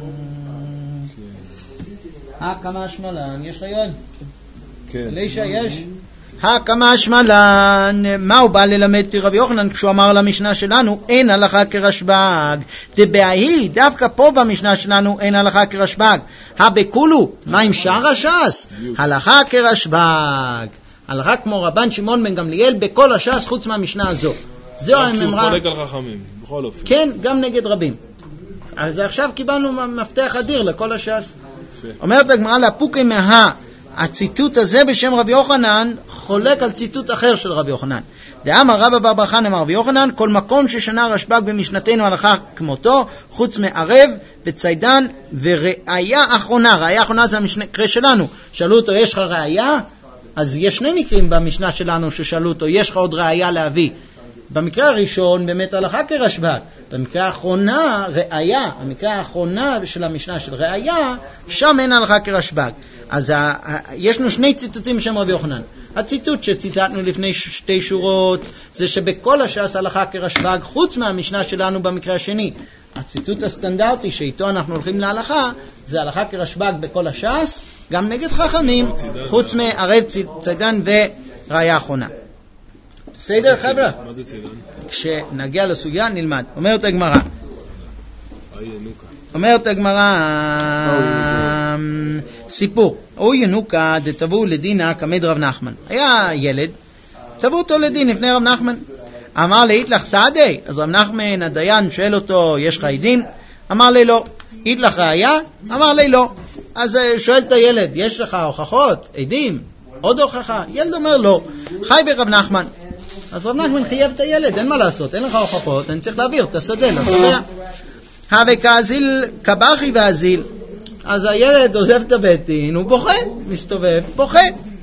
B: הקמשמלן, יש לך יואל?
A: כן.
B: לישה יש? הקמשמלן, מה הוא בא ללמד את רבי יוחנן כשהוא אמר למשנה שלנו אין הלכה כרשב"ג? דבעי, דווקא פה במשנה שלנו אין הלכה כרשב"ג. הבקולו, מה עם שאר הש"ס? הלכה כרשב"ג. הלכה כמו רבן שמעון בן גמליאל בכל הש"ס חוץ מהמשנה הזו. זהו
A: כשהוא חולק על חכמים, בכל אופן.
B: כן, גם נגד רבים. אז עכשיו קיבלנו מפתח אדיר לכל הש"ס. אומרת הגמרא לפוקי הציטוט הזה בשם רבי יוחנן חולק על ציטוט אחר של רבי יוחנן. דאמר רבא בר בר חנא אמר רבי יוחנן, כל מקום ששנה רשב"ג במשנתנו הלכה כמותו, חוץ מערב וציידן וראיה אחרונה. ראיה אחרונה זה המקרה שלנו. שאלו אותו, יש לך ראיה? אז יש שני מקרים במשנה שלנו ששאלו אותו, יש לך עוד ראיה להביא? במקרה הראשון באמת הלכה כרשב"ג. במקרה האחרונה, ראיה, המקרה האחרונה של המשנה של ראיה, שם אין הלכה כרשב"ג. אז יש לנו שני ציטוטים בשם רבי יוחנן. הציטוט שציטטנו לפני 2 שורות זה שבכל הש"ס הלכה כרשב"ג חוץ מהמשנה שלנו במקרה השני. הציטוט הסטנדרטי שאיתו אנחנו הולכים להלכה זה הלכה כרשב"ג בכל הש"ס גם נגד חכמים חוץ מערב ציידן וראיה אחרונה. בסדר חבר'ה?
A: מה זה ציידן?
B: כשנגיע לסוגיה נלמד. אומרת הגמרא, אומרת הגמרא סיפור, הוא ינוקה דתבעו לדינה כמד רב נחמן. היה ילד, תבעו אותו לדין לפני רב נחמן. אמר לי, איתלך סעדי? אז רב נחמן הדיין שואל אותו, יש לך עדים? אמר לי לא. איתלך ראיה? אמר לי לא. אז שואל את הילד, יש לך הוכחות? עדים? עוד הוכחה? ילד אומר לא. חי ברב נחמן. אז רב נחמן חייב את הילד, אין מה לעשות, אין לך הוכחות, אני צריך להעביר את השדה, לא יודע. וכאזיל קבחי ואזיל. אז הילד עוזב את הבית דין, הוא בוכה, מסתובב, בוכה.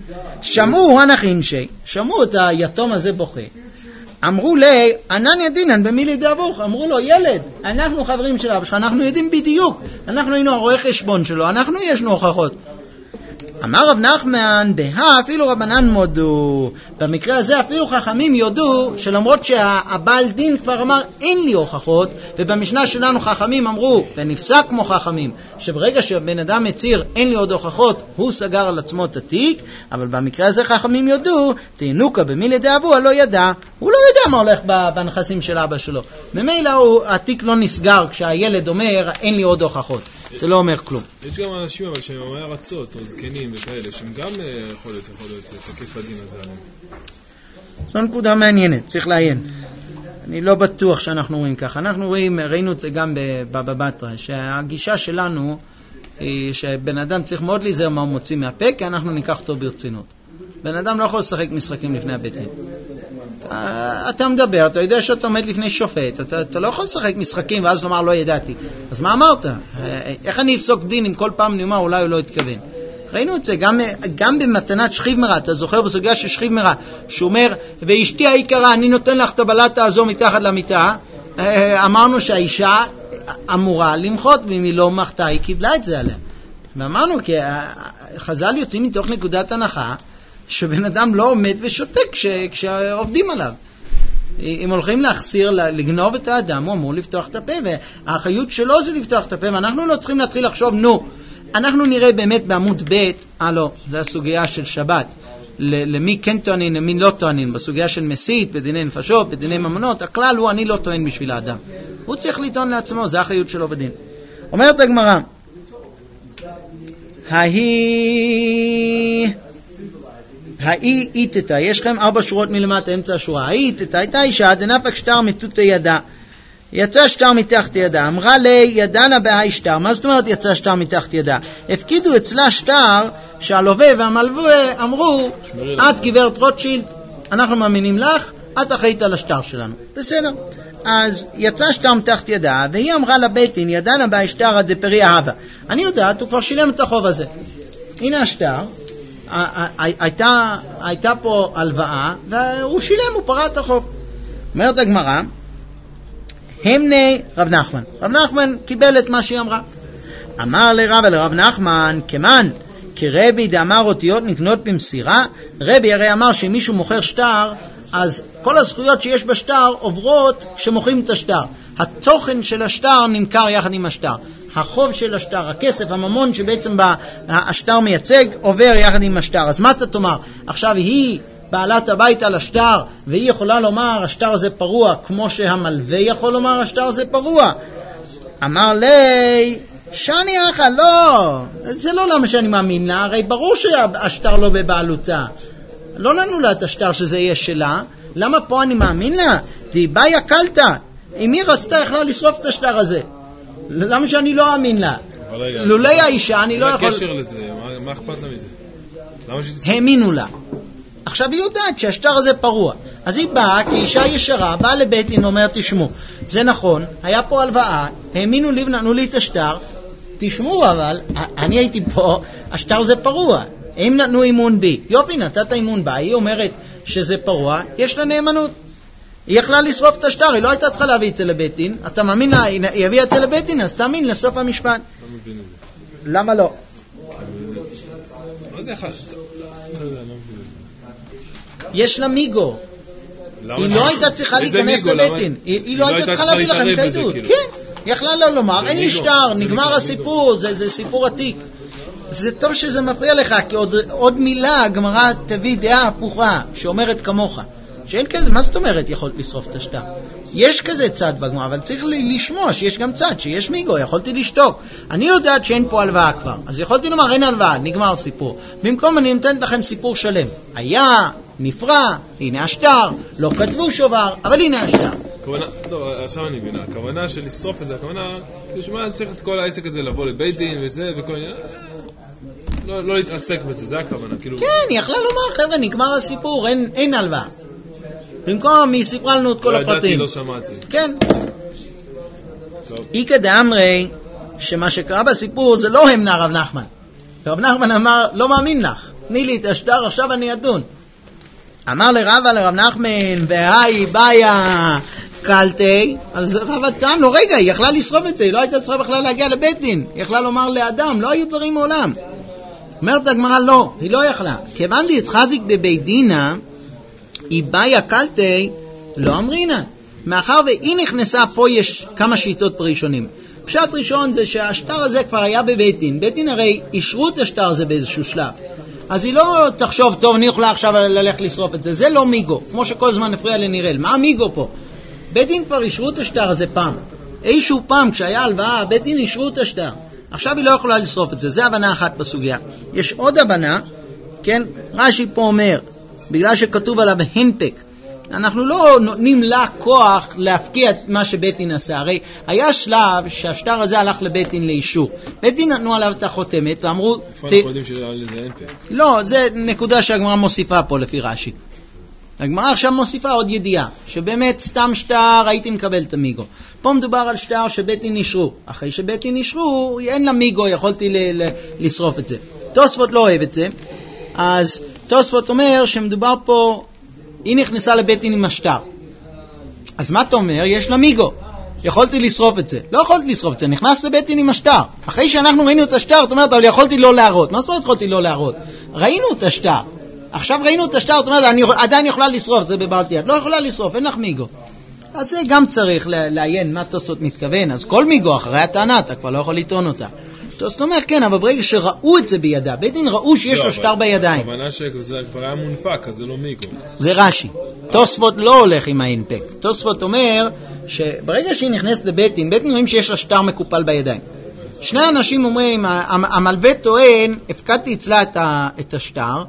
B: שמעו הנחינשי, שמעו את היתום הזה בוכה. אמרו לי, ענן ידינן במילי דאבוך, אמרו לו, ילד, אנחנו חברים של אבא שלך, אנחנו יודעים בדיוק, אנחנו היינו הרואה חשבון שלו, אנחנו ישנו הוכחות. אמר רב נחמן, אפילו רבנן מודו, במקרה הזה אפילו חכמים יודו, שלמרות שהבעל דין כבר אמר, אין לי הוכחות, ובמשנה שלנו חכמים אמרו, ונפסק כמו חכמים, שברגע שבן אדם מציר, אין לי עוד הוכחות, הוא סגר על עצמו את התיק, אבל במקרה הזה חכמים יודו, תינוקה במילי דאבו, לא ידע, הוא לא יודע מה הולך בנכסים של אבא שלו. ממילא התיק לא נסגר כשהילד אומר, אין לי עוד הוכחות. זה לא אומר כלום.
A: יש גם אנשים אבל שהם ממש רצות או זקנים וכאלה, שהם גם יכול להיות תקף הדין הזה עליהם.
B: זו נקודה מעניינת, צריך לעיין. אני לא בטוח שאנחנו רואים ככה. אנחנו ראינו את זה גם בבטרה, שהגישה שלנו היא שבן אדם צריך מאוד להיזהר מה הוא מוציא מהפה, כי אנחנו ניקח אותו ברצינות. בן אדם לא יכול לשחק משחקים לפני הבית דין. אתה מדבר, אתה יודע שאתה עומד לפני שופט, אתה לא יכול לשחק משחקים ואז לומר לא ידעתי. אז מה אמרת? איך אני אפסוק דין אם כל פעם אני אומר אולי הוא לא התכוון? ראינו את זה גם במתנת שכיב מרע, אתה זוכר בסוגיה של שכיב מרע, שהוא אומר, ואשתי היקרה, אני נותן לך את הבלטה הזו מתחת למיטה, אמרנו שהאישה אמורה למחות, ואם היא לא מחתה, היא קיבלה את זה עליה. ואמרנו, כי חז"ל יוצאים מתוך נקודת הנחה, שבן אדם לא עומד ושותק כשעובדים עליו. אם הולכים להחסיר, לגנוב את האדם, הוא אמור לפתוח את הפה, והאחריות שלו זה לפתוח את הפה, ואנחנו לא צריכים להתחיל לחשוב, אנחנו נראה באמת בעמוד ב', לא, זה הסוגיה של שבת, למי כן טוענים, למי לא טוענים, בסוגיה של מסית, בדיני נפשות, בדיני ממונות, הכלל הוא אני לא טוען בשביל האדם. הוא צריך לטעון לעצמו, זה האחריות שלו בדין. אומרת הגמרא, איתתה, יש לכם 4 שורות מלמטה, אמצע השורה, איתתה, הייתה אישה, דנפק שטר מתותי ידה, יצא שטר מתחת ידה, אמרה לי, ידנה בהי שטר, מה זאת אומרת יצא שטר מתחת ידה? הפקידו אצלה שטר, שהלווה והמלווה אמרו, את גברת רוטשילד, אנחנו מאמינים לך, את אחראית על השטר שלנו. בסדר. אז יצא שטר מתחת ידה, והיא אמרה לבית דין, ידנה בהי שטר עד דפרי אהבה. אני יודעת, הוא כבר שילם את החוב הזה. הנה השטר, הייתה פה הלוואה, והוא שילם, הוא פרע את החוב. אומרת הגמרא, המני רב נחמן. רב נחמן קיבל את מה שהיא אמרה. אמר לרב נחמן, כמן, כי רבי דאמר אותיות נקנות במסירה, רבי הרי אמר שאם מישהו מוכר שטר, אז כל הזכויות שיש בשטר עוברות שמוכרים את השטר. התוכן של השטר נמכר יחד עם השטר. החוב של השטר, הכסף, הממון שבעצם השטר מייצג, עובר יחד עם השטר. אז מה אתה תאמר? עכשיו היא בעלת הבית על השטר, והיא יכולה לומר השטר הזה פרוע, כמו שהמלווה יכול לומר השטר הזה פרוע. אמר לי, שאני אחא, לא, זה לא למה שאני מאמין לה, הרי ברור שהשטר לא בבעלותה. לא לנו לה את השטר שזה יהיה שלה, למה פה אני מאמין לה? דיבה יקלתה, אם היא רצתה יכלה לשרוף את השטר הזה. למה שאני לא אאמין לה? לולי האישה אני לא יכול...
A: מה הקשר לזה? מה אכפת לה מזה?
B: האמינו לה. עכשיו היא יודעת שהשטר הזה פרוע. אז היא באה, כאישה ישרה, באה לבית דין ואומרת, תשמעו, זה נכון, היה פה הלוואה, האמינו לי ונתנו לי את השטר, תשמעו אבל, אני הייתי פה, השטר זה פרוע. הם נתנו אימון בי. יופי, נתת אימון בה, היא אומרת שזה פרוע, יש לה נאמנות. היא יכלה לשרוף את השטר, היא לא הייתה צריכה להביא את זה לבית דין. אתה מאמין לה, היא הביאה את זה לבית דין, אז תאמין לסוף המשפט.
A: לא מבין את זה.
B: למה לא?
A: מה זה אחד?
B: יש לה מיגו. היא לא הייתה צריכה להיכנס לבית דין. היא לא הייתה צריכה להביא לכם את העדות. כן, היא יכלה לא לומר, אין לי שטר, נגמר הסיפור, זה סיפור עתיק. זה טוב שזה מפריע לך, כי עוד מילה, הגמרא תביא דעה הפוכה, שאומרת כמוך. שאין כזה, מה זאת אומרת יכולת לשרוף את השטר? יש כזה צד בגמרא, אבל צריך לשמוע שיש גם צד, שיש מיגו, יכולתי לשתוק. אני יודעת שאין פה הלוואה כבר, אז יכולתי לומר, אין הלוואה, נגמר סיפור. במקום אני נותנת לכם סיפור שלם. היה, נפרע, הנה השטר, לא כתבו שובר, אבל הנה השטר.
A: עכשיו אני מבינה, הכוונה של לשרוף את זה, הכוונה, שמה צריך את כל העסק הזה לבוא לבית דין וזה וכל עניין, לא להתעסק בזה, זה הכוונה.
B: כן, היא יכלה לומר, חבר'ה, נגמר הסיפור, אין הלוואה. במקום היא סיפרה לנו את כל הפרטים.
A: לא שמעתי.
B: כן. איקא דאמרי, שמה שקרה בסיפור זה לא המנה רב נחמן. רב נחמן אמר, לא מאמין לך. תני לי את השטר, עכשיו אני אדון. אמר לרבא לרב נחמן, והי בעיה קלטי, אז רבא טען לו, רגע, היא יכלה לשרוף את זה, היא לא הייתה צריכה בכלל להגיע לבית דין, היא יכלה לומר לאדם, לא היו דברים מעולם. אומרת הגמרא, לא, היא לא יכלה. כיוון דהתחזיק בבית דינה, היא בעיה קלטי, לא אמרינה. מאחר והיא נכנסה, פה יש כמה שיטות ראשונים. פשט ראשון זה שהשטר הזה כבר היה בבית דין. בית דין הרי אישרו את השטר הזה באיזשהו שלב. אז היא לא תחשוב, טוב, אני יכולה עכשיו ללכת לשרוף את זה. זה לא מיגו, כמו שכל זמן הפריע לנירל. מה מיגו פה? בית דין כבר אישרו את השטר הזה פעם. איזשהו פעם, כשהיה הלוואה, בית דין אישרו את השטר. עכשיו היא לא יכולה לשרוף את זה. זה הבנה אחת בסוגיה. יש עוד הבנה, כן? רש"י פה אומר, בגלל שכתוב עליו הנפק, אנחנו לא נותנים לה כוח להפקיע את מה שבית דין עשה. הרי היה שלב שהשטר הזה הלך לבית דין לאישור. בית דין נתנו עליו את החותמת ואמרו...
A: איפה אנחנו יודעים שזה הנפק?
B: לא, זה נקודה שהגמרא מוסיפה פה לפי רש"י. הגמרא עכשיו מוסיפה עוד ידיעה, שבאמת סתם שטר הייתי מקבל את המיגו. פה מדובר על שטר שבית דין אישרו. אחרי שבית דין אישרו, אין לה מיגו, יכולתי לשרוף את זה. תוספות לא אוהב את זה. אז תוספות אומר שמדובר פה... היא נכנסה לבית דין עם השטר. אז מה אתה אומר? יש לה מיגו. יכולתי לשרוף את זה. לא יכולתי לשרוף את זה, נכנס לבית דין עם השטר. אחרי שאנחנו ראינו את השטר, זאת אומרת, אבל יכולתי לא להראות. מה זאת אומרת יכולתי לא להראות? ראינו את השטר. עכשיו ראינו את השטר, זאת אומרת, אני עדיין יכולה לשרוף, זה בבעלתי יד. לא יכולה לשרוף, אין לך מיגו. אז זה גם צריך לעיין מה תוספות מתכוון. אז כל מיגו אחרי הטענה, אתה כבר לא יכול לטעון אותה. זאת אומרת, כן, אבל ברגע שראו את זה בידה, בית דין ראו שיש לו שטר בידיים.
A: הכוונה שזה כבר היה מונפק, אז זה לא מיגו.
B: זה רש"י. תוספות לא הולך עם ההנפק. תוספות אומר שברגע שהיא נכנסת לבית דין, בית דין רואים שיש לה שטר מקופל בידיים. שני אנשים אומרים, המלווה טוען, הפקדתי אצלה את השטר,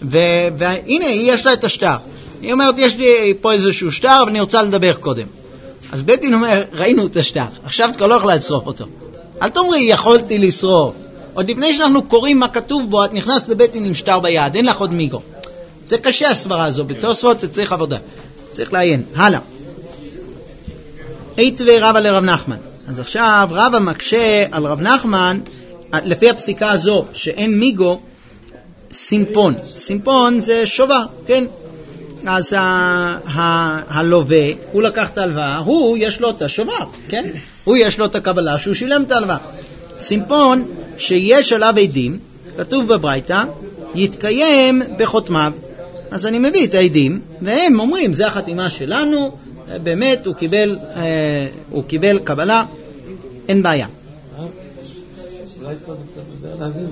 B: והנה, יש לה את השטר. היא אומרת, יש לי פה איזשהו שטר, ואני רוצה לדבר קודם. אז בית דין אומר, ראינו את השטר, עכשיו אתה לא יכולה לצרוף אותו. אל תאמרי, יכולתי לשרוף. עוד לפני שאנחנו קוראים מה כתוב בו, את נכנסת לבית דין עם שטר ביד, אין לך עוד מיגו. זה קשה הסברה הזו, בתוספות זה צריך עבודה. צריך לעיין. הלאה. היית ורבא לרב נחמן. אז עכשיו רבא מקשה על רב נחמן, לפי הפסיקה הזו, שאין מיגו, סימפון. סימפון זה שובר, כן? אז הלווה, הוא לקח את ההלוואה, הוא יש לו את השובר, כן? הוא יש לו את הקבלה שהוא שילם את ההלוואה. סימפון שיש עליו עדים, כתוב בברייתא, יתקיים בחותמיו. אז אני מביא את העדים, והם אומרים, זה החתימה שלנו, באמת הוא קיבל קבלה, אין בעיה.
C: אולי ספורט קצת בזה להבין.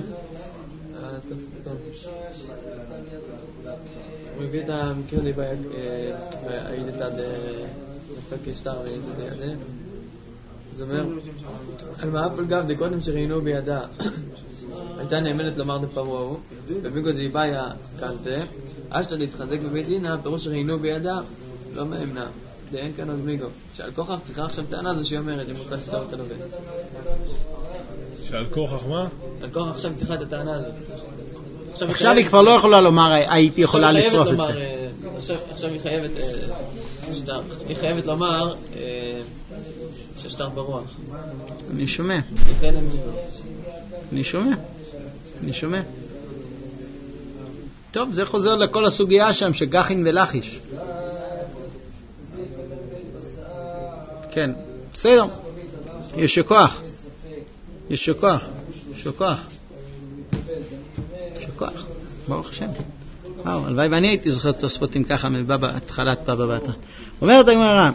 C: הוא הביא את המקרה די בעידת עד לפקד שטר ועידת עד. זאת אומרת, על מאף על גב דקודם שראינו בידה הייתה נאמנת לומר דפרועו ובמקום די בעיה קלטה אשתה להתחזק בבית דינה פירוש שראינו בידה לא מאמנה אין כאן עוד מיגו שעל כוחך צריכה עכשיו טענה זו שהיא אומרת אם רוצה שטר את הלווה
A: שעל כוחך מה?
C: על כוחך עכשיו צריכה את הטענה הזאת
B: עכשיו היא כבר לא יכולה לומר הייתי יכולה לשרוף את זה
C: עכשיו היא חייבת שטר היא חייבת לומר ששטר ברוח
B: אני שומע אני שומע טוב זה חוזר לכל הסוגיה שם שגחין ולחיש כן בסדר יש כוח ברוך השם הלוואי ואני הייתי זוכר תוספותים ככה מהתחלת בבא בתרא אומרת הגמרא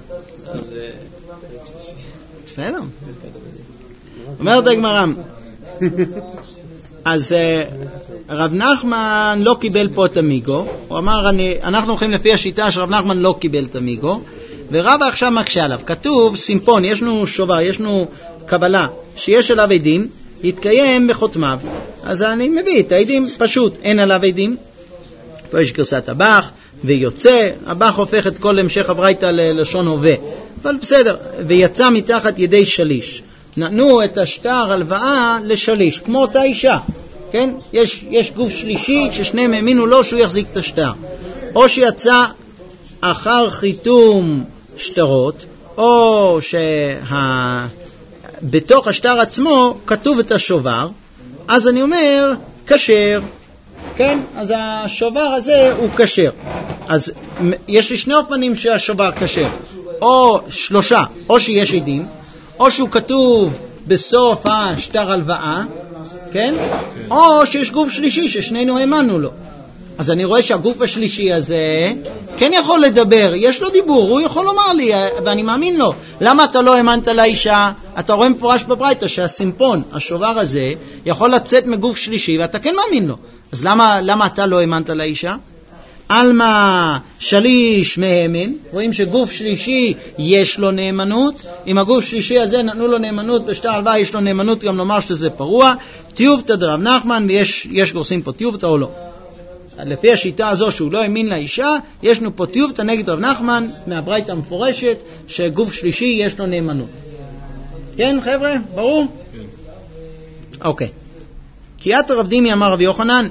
B: בסדר אומרת הגמרא אז רב נחמן לא קיבל פה את המיגו הוא אמר אנחנו הולכים לפי השיטה שרב נחמן לא קיבל את המיגו ורבא עכשיו מקשה עליו כתוב סימפון יש לנו שובר יש לנו קבלה שיש עליו עדים יתקיים בחותמיו אז אני מביא את העדים פשוט אין עליו עדים פה יש גרסת הבח ויוצא הבח הופך את כל המשך הברייתא ללשון הווה אבל בסדר ויצא מתחת ידי שליש נתנו את השטר הלוואה לשליש כמו אותה אישה כן יש גוף שלישי ששניהם האמינו לו שהוא יחזיק את השטר או שיצא אחר חיתום שטרות או בתוך השטר עצמו כתוב את השובר אז אני אומר כשר כן? אז השובר הזה הוא כשר. אז יש לי שני אופנים שהשובר כשר. או שלושה, או שיש עדים, או שהוא כתוב בסוף השטר הלוואה, כן? או שיש גוף שלישי ששנינו האמנו לו. אז אני רואה שהגוף השלישי הזה כן יכול לדבר, יש לו דיבור, הוא יכול לומר לי, ואני מאמין לו. למה אתה לא האמנת לאישה? אתה רואה מפורש בברייתא שהסימפון, השובר הזה, יכול לצאת מגוף שלישי, ואתה כן מאמין לו. אז למה אתה לא האמנת לאישה? אלמה שליש מהאמין, רואים שגוף שלישי יש לו נאמנות, אם הגוף שלישי הזה נתנו לו נאמנות בשטר הלוואה, יש לו נאמנות גם לומר שזה פרוע, תיובתא דרב נחמן, ויש גורסים פה תיובתא או לא. לפי השיטה הזו שהוא לא האמין לאישה, יש לנו פה תיובתא נגד רב נחמן מהברייתא המפורשת שגוף שלישי יש לו נאמנות. כן חבר'ה? ברור? כן. אוקיי. קיאת רב דימי אמר רבי יוחנן,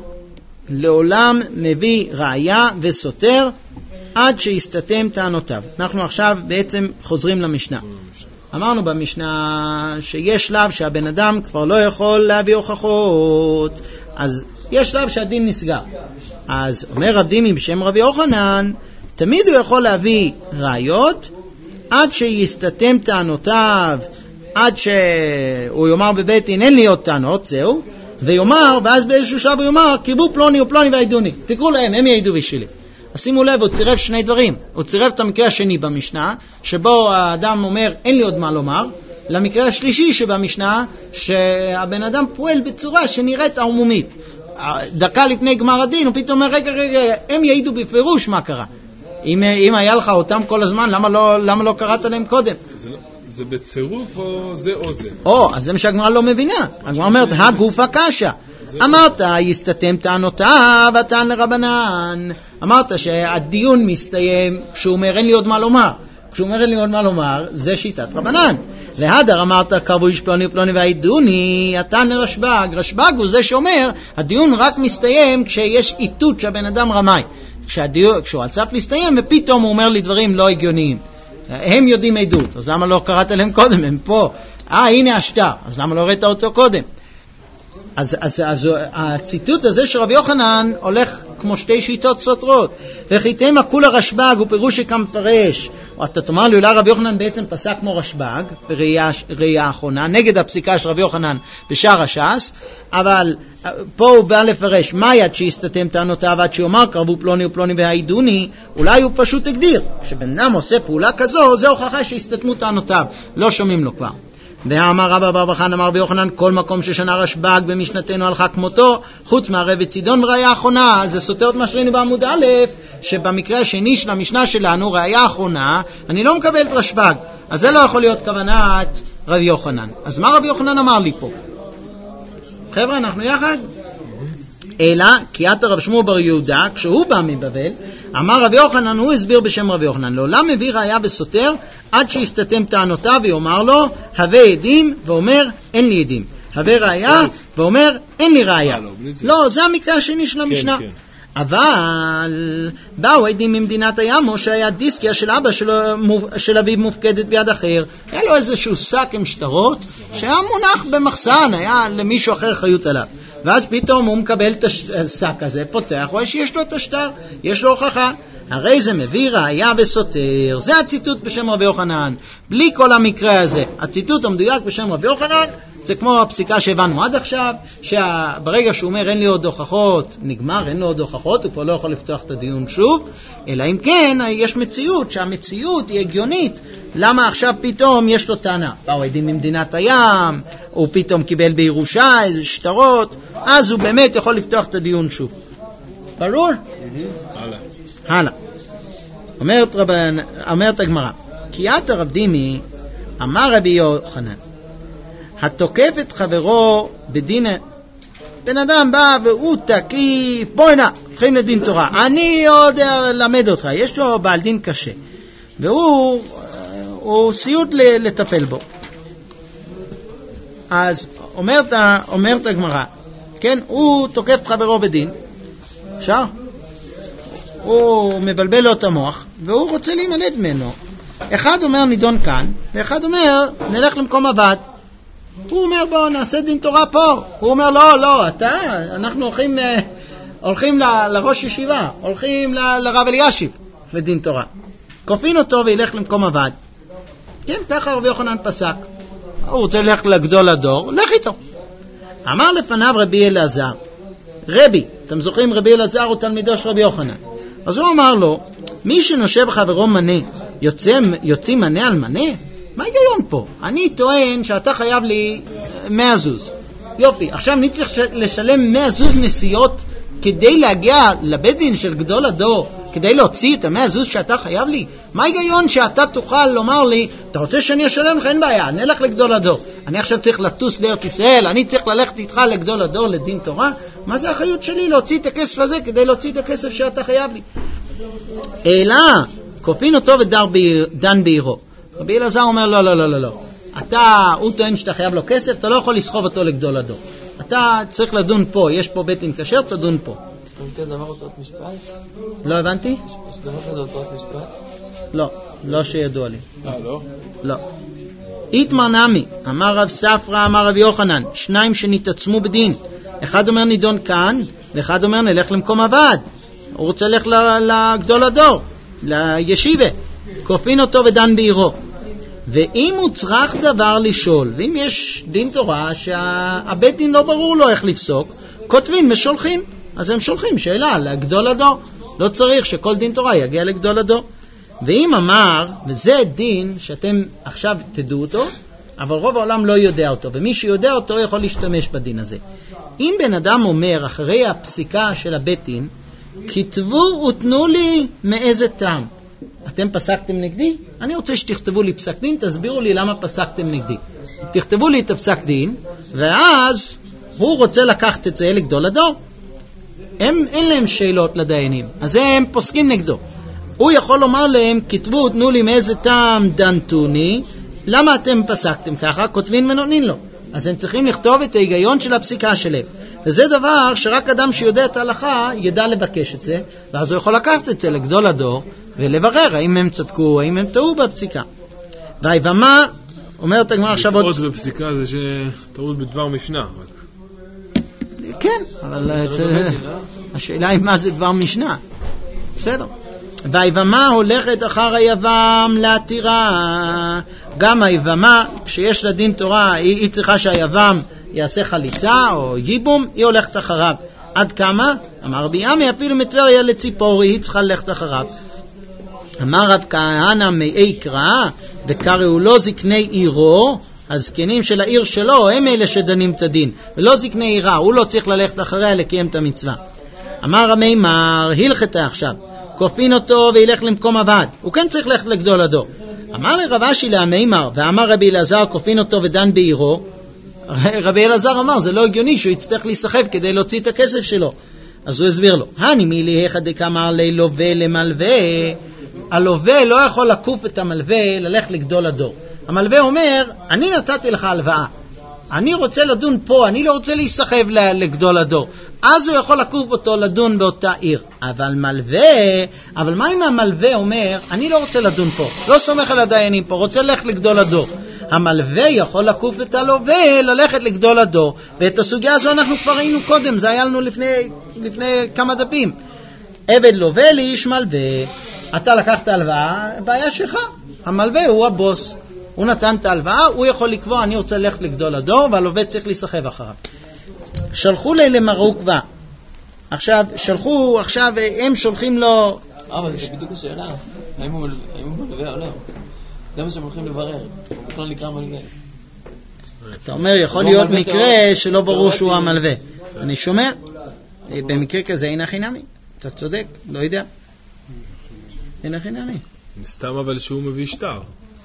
B: לעולם מביא ראיה וסותר עד שיסתתם טענותיו. אנחנו עכשיו בעצם חוזרים למשנה. אמרנו במשנה שיש שלב שהבן אדם כבר לא יכול להביא הוכחות, אז יש שלב שהדין נסגר. אז אומר רב דימי בשם רבי יוחנן, תמיד הוא יכול להביא ראיות עד שיסתתם טענותיו, עד שהוא יאמר בבית דין אין לי עוד טענות, זהו, ויאמר, ואז באיזשהו שלב הוא יאמר, קיבו פלוני ופלוני והעידוני, תקראו להם, הם יעידו בשבילי. אז שימו לב, הוא צירף שני דברים. הוא צירף את המקרה השני במשנה, שבו האדם אומר, אין לי עוד מה לומר, למקרה השלישי שבמשנה, שהבן אדם פועל בצורה שנראית ערמומית. דקה לפני גמר הדין, הוא פתאום אומר, רגע, הם יעידו בפירוש מה קרה. אם היה לך אותם כל הזמן, למה לא קראת להם קודם?
A: זה בצירוף או זה או זה?
B: אז זה מה שהגמרא לא מבינה. הגמרא אומרת, הגוף הקשה. אמרת, יסתתם טענותיו, הטען לרבנן. אמרת שהדיון מסתיים כשהוא אומר, אין לי עוד מה לומר. כשהוא אומר, אין לי עוד מה לומר, זה שיטת רבנן. והדר אמרת, קרבו איש פלוני ופלוני והעידוני, הטען לרשב"ג. רשב"ג הוא זה שאומר, הדיון רק מסתיים כשיש איתות שהבן אדם רמאי. כשהוא על סף להסתיים, ופתאום הוא אומר לי דברים לא הגיוניים. הם יודעים עדות, אז למה לא קראת להם קודם? הם פה. הנה השטר, אז למה לא ראית אותו קודם? אז הציטוט הזה של רבי יוחנן הולך כמו שתי שיטות סותרות. וחיתם הכול הרשב"ג הוא פירוש שכמפרש. אתה תאמר לי, אולי רבי יוחנן בעצם פסק כמו רשב"ג בראייה האחרונה, נגד הפסיקה של רבי יוחנן בשער הש"ס, אבל פה הוא בא לפרש מה יד שיסתתם טענותיו עד שיאמר קרבו פלוני ופלוני והעידוני. אולי הוא פשוט הגדיר כשבן אדם עושה פעולה כזו, זה הוכחה שיסתתמו טענותיו, לא שומעים לו כבר. ואמר רבא בר חנא אמר רבי יוחנן, כל מקום ששנה רשב"ג במשנתנו הלכה כמותו, חוץ מערב צידון בראייה האחרונה. זה סותר את מה שראינו בעמוד א', שבמקרה השני של המשנה שלנו, ראייה האחרונה, אני לא מקבל את רשב"ג. אז זה לא יכול להיות כוונת רבי יוחנן. אז מה רבי יוחנן אמר לי פה? חבר'ה, אנחנו יחד? אלא, כי את הרב שמואל בר יהודה, כשהוא בא מבבל, אמר רבי יוחנן, הוא הסביר בשם רבי יוחנן, לעולם מביא ראיה וסותר, עד שיסתתם טענותיו, ויאמר לו, הווה עדים, ואומר, אין לי עדים. הווה ראיה, ואומר, אין לי ראיה. לא, זה המקרה השני של המשנה. אבל באו עדים ממדינת הים, או שהיה דיסקיה של אבא של אביו מופקדת ביד אחר. היה לו איזשהו שק עם שטרות, שהיה מונח במחסן, היה למישהו אחר חיות עליו. ואז פתאום הוא מקבל את השק הזה, פותח, רואה שיש לו את השטר, יש לו הוכחה. הרי זה מביא ראיה וסותר. זה הציטוט בשם רבי יוחנן. בלי כל המקרה הזה, הציטוט המדויק בשם רבי יוחנן, זה כמו הפסיקה שהבנו עד עכשיו, שברגע שהוא אומר אין לי עוד הוכחות, נגמר, אין לו עוד הוכחות, הוא כבר לא יכול לפתוח את הדיון שוב, אלא אם כן יש מציאות, שהמציאות היא הגיונית. למה עכשיו פתאום יש לו טענה? באו עדים ממדינת הים, הוא פתאום קיבל בירושה איזה שטרות, אז הוא באמת יכול לפתוח את הדיון שוב. ברור? הלאה. אומרת הגמרא, כי את הרב דימי אמר רבי יוחנן, התוקף את חברו בדין, בן אדם בא והוא תקיף, בוא הנה, הולכים לדין תורה, אני עוד למד אותך, יש לו בעל דין קשה, והוא סיוט לטפל בו. אז אומרת הגמרא, כן, הוא תוקף את חברו בדין, אפשר? הוא מבלבל לו את המוח, והוא רוצה להימלד ממנו. אחד אומר נידון כאן, ואחד אומר נלך למקום עבד. הוא אומר בוא נעשה דין תורה פה. הוא אומר לא, אנחנו הולכים לראש ישיבה, הולכים לרב אלישיב לדין תורה. כופין אותו וילך למקום הוועד. כן, ככה רבי יוחנן פסק. הוא רוצה ללכת לגדול הדור, לך איתו. אמר לפניו רבי אלעזר, רבי, אתם זוכרים רבי אלעזר הוא תלמידו של רבי יוחנן. אז הוא אמר לו, מי שנושב חברו מנה, יוצאים מנה על מנה? מה ההיגיון פה? אני טוען שאתה חייב לי 100 זוז. יופי, עכשיו אני צריך לשלם 100 זוז נסיעות כדי להגיע לבית דין של גדול הדור, כדי להוציא את 100 זוז שאתה חייב לי? מה ההיגיון שאתה תוכל לומר לי, אתה רוצה שאני אשלם לך? אין בעיה, נלך לגדול הדור. אני עכשיו צריך לטוס לארץ ישראל, אני צריך ללכת איתך לגדול הדור לדין תורה? מה זה האחריות שלי להוציא את הכסף הזה כדי להוציא את הכסף שאתה חייב לי? אלא, כופין אותו ודן בעירו. רבי אלעזר אומר, לא. הוא טוען שאתה חייב לו כסף, אתה לא יכול לסחוב אותו לגדול הדור. אתה צריך לדון פה, יש פה בית דין כשר, תדון פה.
C: יש כזה דבר הוצאות משפט?
B: לא הבנתי?
C: יש דבר כזה הוצאות משפט?
B: לא שידוע לי.
A: לא?
B: לא. איתמר נמי, אמר רב ספרא, אמר רב יוחנן, שניים שנתעצמו בדין. אחד אומר נידון כאן, ואחד אומר נלך למקום הוועד. הוא רוצה ללכת לגדול הדור, לישיבה. כופין אותו ודן בעירו. ואם הוא צריך דבר לשאול, ואם יש דין תורה שהבית דין לא ברור לו איך לפסוק, כותבים ושולחים. אז הם שולחים שאלה לגדול הדור. לא צריך שכל דין תורה יגיע לגדול הדור. ואם אמר, וזה דין שאתם עכשיו תדעו אותו, אבל רוב העולם לא יודע אותו, ומי שיודע אותו יכול להשתמש בדין הזה. אם בן אדם אומר אחרי הפסיקה של הבית דין, כתבו ותנו לי מאיזה טעם. אתם פסקתם נגדי? אני רוצה שתכתבו לי פסק דין, תסבירו לי למה פסקתם נגדי. תכתבו לי את הפסק דין, ואז הוא רוצה לקחת את זה לגדול הדור. אין להם שאלות לדיינים, אז הם פוסקים נגדו. הוא יכול לומר להם, כתבו, תנו לי מאיזה טעם דנתוני, למה אתם פסקתם ככה? כותבים ונותנים לו. אז הם צריכים לכתוב את ההיגיון של הפסיקה שלהם. וזה דבר שרק אדם שיודע את ההלכה ידע לבקש את זה, ואז הוא יכול לקחת את זה לגדול הדור, ולברר האם הם צדקו, האם הם טעו בפסיקה. והיבמה, אומרת הגמרא עכשיו עוד...
A: לטעות בפסיקה זה שטעות בדבר משנה.
B: כן, אבל השאלה היא מה זה דבר משנה. בסדר. והיבמה הולכת אחר היבם להתירה. גם היבמה, כשיש לה דין תורה, היא צריכה שהיבם יעשה חליצה או ייבום, היא הולכת אחריו. עד כמה? אמר רבי עמי, אפילו מטבריה לציפורי, היא צריכה ללכת אחריו. אמר רב כהנא מאי קרא, וקראו לו זקני עירו, הזקנים של העיר שלו, הם אלה שדנים את הדין, ולא זקני עירה, הוא לא צריך ללכת אחריה לקיים את המצווה. אמר המימר, הלכתה עכשיו, כופין אותו וילך למקום הוועד, הוא כן צריך ללכת לגדול הדור. אמר לרב אשי להמימר, ואמר רבי אלעזר, כופין אותו ודן בעירו. רבי אלעזר אמר, זה לא הגיוני שהוא יצטרך להיסחב כדי להוציא את הכסף שלו. אז הוא הסביר לו, הני מילי אחד דקאמר ללווה למלווה, הלווה לא יכול לקוף את המלווה ללכת לגדול הדור. המלווה אומר, אני נתתי לך הלוואה, אני רוצה לדון פה, אני לא רוצה להיסחב לגדול הדור. אז הוא יכול לקוף אותו לדון באותה עיר. אבל מה אם המלווה אומר, אני לא רוצה לדון פה, לא סומך על הדיינים פה, רוצה ללכת לגדול הדור. המלווה יכול לקוף את הלווה ללכת לגדול הדור, ואת הסוגיה הזו אנחנו כבר ראינו קודם, זה היה לנו לפני כמה דפים. עבד לווה לאיש מלווה, אתה לקחת הלוואה, בעיה שלך, המלווה הוא הבוס, הוא נתן את ההלוואה, הוא יכול לקבוע אני רוצה ללכת לגדול הדור, והלווה צריך להיסחב אחריו. שלחו לי למרוקווה, עכשיו הם שולחים לו...
C: אבל זה בדיוק השאלה, האם הוא מלווה או לא? זה מה שהם הולכים לברר, בכלל נקרא מלווה.
B: אתה אומר, יכול להיות מקרה שלא ברור שהוא המלווה. אני שומע, במקרה כזה אין הכי נמי, אתה צודק, לא יודע. אין הכי נמי.
A: מסתם אבל שהוא מביא שטר.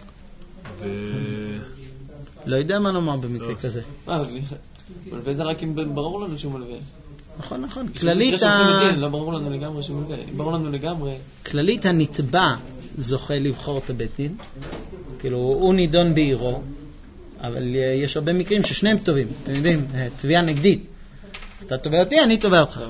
B: לא יודע מה לומר במקרה כזה.
C: מלווה זה רק אם ברור לנו שהוא מלווה.
B: נכון. כללית
C: לא ברור לנו לגמרי שהוא מלווה. ברור לנו לגמרי.
B: כללית הנתבע זוכה לבחור את הבית דין. כאילו הוא נידון בעירו, אבל יש הרבה מקרים ששניהם טובים. אתם יודעים, תביעה נגדית. אתה תובע אותי, אני תובע אותך.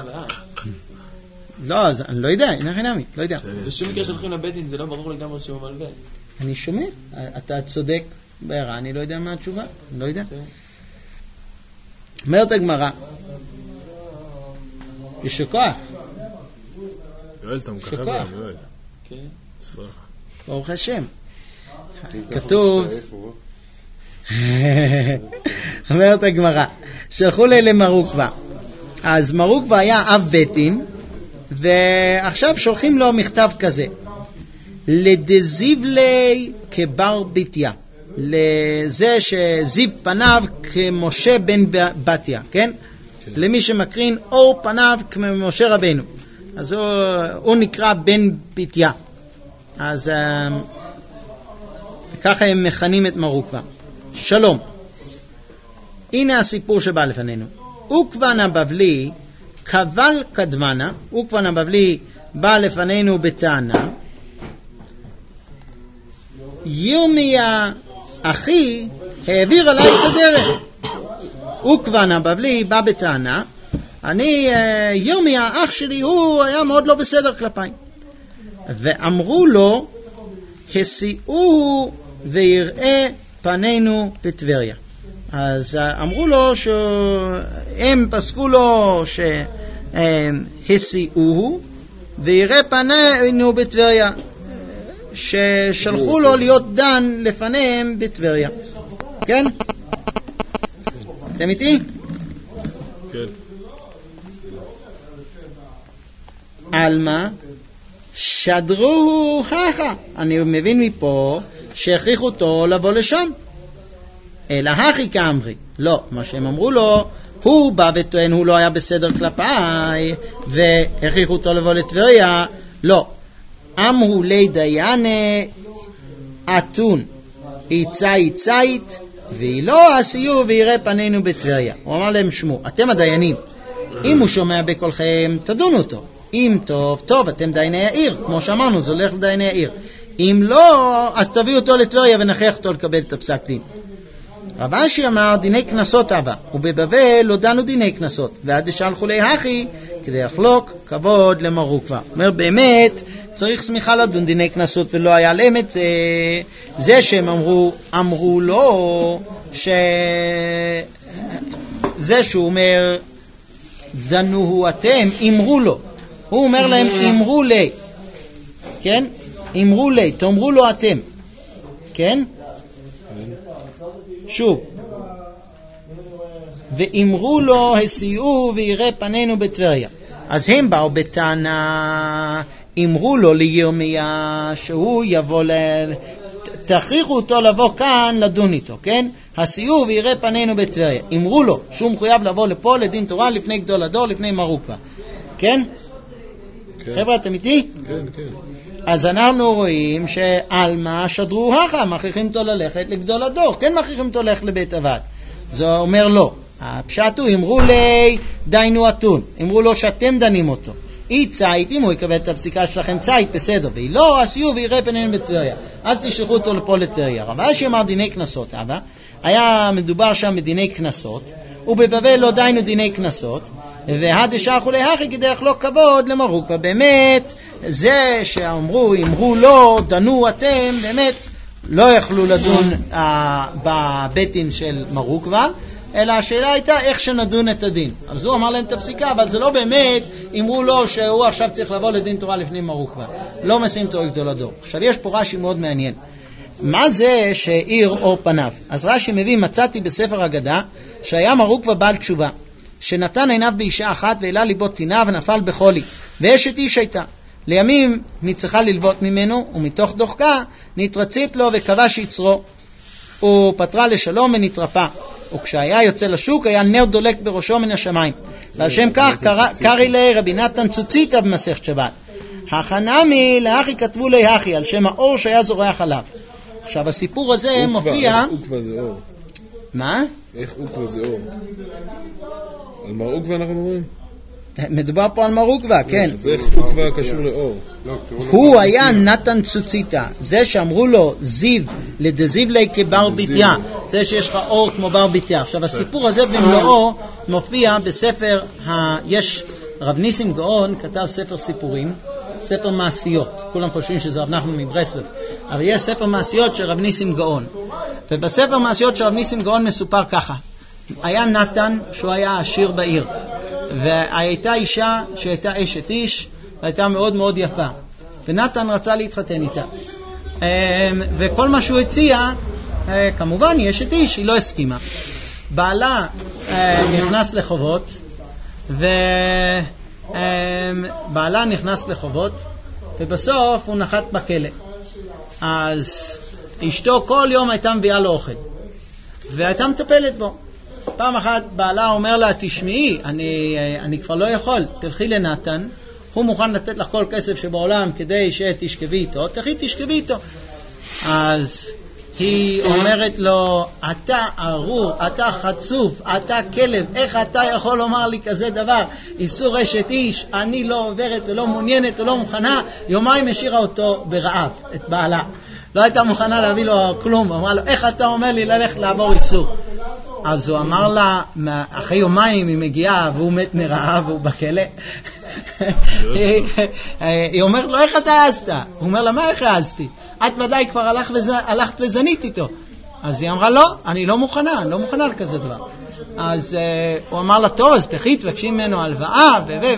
B: לא, אז אני לא יודע, אין הכי נמי, לא יודע.
C: בשום מקרה שהולכים לבית דין זה לא ברור לגמרי שהוא מלווה.
B: אני שומע, אתה צודק בעירה, אני לא יודע מה התשובה, לא יודע. אומרת הגמרא, יישר כוח.
A: יואל, אתה מקחב גם, יואל.
C: כן.
B: ברוך השם. כתוב, אומרת הגמרא, שלחו לי למרוקווה. אז מרוקווה היה אב בית דין, ועכשיו שולחים לו מכתב כזה. לדזיבלי כבר בתיה. לזה שזיו פניו כמשה בן בתיה, כן? למי שמקרין אור פניו כמשה רבנו. אז הוא נקרא בן בתיה. אז ככה הם מכנים את מרוקווה. שלום. הנה הסיפור שבא לפנינו. אוקוון הבבלי קבל קדמנה, אוקוון הבבלי בא לפנינו בטענה, ירמיה אחי העביר עליי את הדרך. אוקוון הבבלי בא בטענה, ירמיה אח שלי הוא היה מאוד לא בסדר כלפיי. ואמרו לו, הסיעוהו ויראה פנינו בטבריה. אז אמרו לו שהם פסקו לו שהסיעוהו ויראה פנינו בטבריה, ששלחו לו להיות דן לפניהם בטבריה. כן? אתם איתי?
A: כן.
B: אלמה שדרו הכה. אני מבין מפה שהכריחו אותו לבוא לשם. אלא הכי כאמרי. לא, מה שהם אמרו לו, הוא בא וטוען, הוא לא היה בסדר כלפיי, והכריחו אותו לבוא לטבריה. לא. אמרו לי דיינה אתון, איצאית, והיא לא עשיו ויראה פנינו בטבריה. הוא אמר להם, שמו, אתם הדיינים. אם הוא שומע בקולכם, תדונו אותו. אם טוב, טוב, אתם דייני העיר. כמו שאמרנו, זה הולך לדייני העיר. אם לא, אז תביאו אותו לטבריה ונכריח אותו לקבל את הפסק דין. רב אשי אמר דיני כנסות אבא, ובבבל לא דנו דיני כנסות, ועד שלחו לי הכי כדי לחלוק כבוד למרוקווה. אומר באמת צריך סמיכה לדון דיני כנסות, ולא היה להם את זה שהם אמרו לו זה שהוא אומר דנוהו אתם, אמרו לו, הוא אומר להם אמרו לי, כן? אמרו לי, תאמרו לו אתם, כן? שוב, ואמרו לו הסיעו ויראה פנינו בטבריה. אז הם באו בטענה, אמרו לו לירמיה שהוא יבוא תכריחו אותו לבוא כאן לדון איתו, כן? הסיעו ויראה פנינו בטבריה. אמרו לו שהוא מחויב לבוא לפה לדין תורה לפני גדול הדור, לפני מרוקווה, כן? חבר'ה, אתם איתי?
A: כן, כן.
B: אז אנחנו רואים שאלמה שדרו הכה, מכריחים אותו ללכת לגדול הדור, כן מכריחים אותו ללכת לבית הוועד. זה אומר לא. הפשט הוא, אמרו לי דיינו אתון, אמרו לו שאתם דנים אותו. היא צייט, אם הוא יקבל את הפסיקה שלכם צייט, בסדר, והיא לא, עשיו ויראה פנינו בטבריה. אז תשלחו אותו לפה לטבריה. רב אשי אמר דיני כנסות, אבא, היה מדובר שם בדיני כנסות, ובבבל לא דיינו דיני כנסות, והד שלחו לי הכי כדי לחלוק כבוד למרוקווה. באמת, זה שאמרו, אמרו לא, דנו אתם, באמת לא יכלו לדון בבית דין של מרוקווה, אלא השאלה הייתה איך שנדון את הדין. אז הוא אמר להם את הפסיקה, אבל זה לא באמת, אמרו לו שהוא עכשיו צריך לבוא לדין תורה לפני מרוקווה. לא מסיים תורה גדול הדור. עכשיו יש פה רש"י מאוד מעניין. מה זה שהאיר אור פניו? אז רש"י מביא, מצאתי בספר אגדה שהיה מרוקווה בעל תשובה, שנתן עיניו באישה אחת והעלה ליבו טינה ונפל בחולי, ואשת איש הייתה. לימים נצטרכה ללוות ממנו, ומתוך דוחקה נתרצית לו וכבש יצרו. הוא פטרה לשלום ונתרפא. וכשהיה יוצא לשוק היה נר דולק בראשו מן השמיים. ועל שם כך קרא לי רבי נתן צוציתא במסכת שבת. החנמי לאחי כתבו לי אחי, על שם האור שהיה זורח עליו. עכשיו הסיפור הזה מופיע...
A: איך אוקווה זה אור?
B: מה?
A: איך אוקווה זה אור? על מר אוקווה אנחנו אומרים?
B: מדובר פה על מרוקווה, כן.
A: אז איך אוקווה קשור לאור?
B: הוא היה נתן צוציתא, זה שאמרו לו זיו, לדזיב לי כבר בתיה, זה שיש לך אור כמו בר בתיה. עכשיו הסיפור הזה במלואו מופיע בספר, יש רב ניסים גאון כתב ספר סיפורים, ספר מעשיות, כולם חושבים שזה רב נחמן מברסלב, אבל יש ספר מעשיות של רב ניסים גאון, ובספר מעשיות של רב ניסים גאון מסופר ככה, היה נתן שהוא היה עשיר בעיר, והייתה אישה שהייתה אשת איש, והייתה מאוד מאוד יפה, ונתן רצה להתחתן איתה, וכל מה שהוא הציע, כמובן היא אשת איש, היא לא הסכימה. בעלה נכנס לחובות, ובעלה נכנס לחובות, ובסוף הוא נחת בכלא. אז אשתו כל יום הייתה מביאה לו אוכל, והייתה מטפלת בו. פעם אחת בעלה אומר לה, תשמעי, אני כבר לא יכול, תלכי לנתן, הוא מוכן לתת לך כל כסף שבעולם כדי שתשכבי איתו, תלכי תשכבי איתו. אז היא אומרת לו, אתה ארור, אתה חצוף, אתה כלב, איך אתה יכול לומר לי כזה דבר? איסור אשת איש, אני לא עוברת ולא מעוניינת ולא מוכנה. יומיים השאירה אותו ברעב, את בעלה. לא הייתה מוכנה להביא לו כלום. אמרה לו, איך אתה אומר לי ללכת לעבור איסור? אז הוא אמר לה, אחרי יומיים היא מגיעה והוא מת מרעב והוא בכלא. היא אומרת לו, איך אתה העזת? הוא אומר לה, מה איך העזתי? את ודאי כבר הלכת וזנית איתו. אז היא אמרה, לא, אני לא מוכנה לכזה דבר. אז הוא אמר לה, טוב, אז תחי, תבקשי ממנו הלוואה,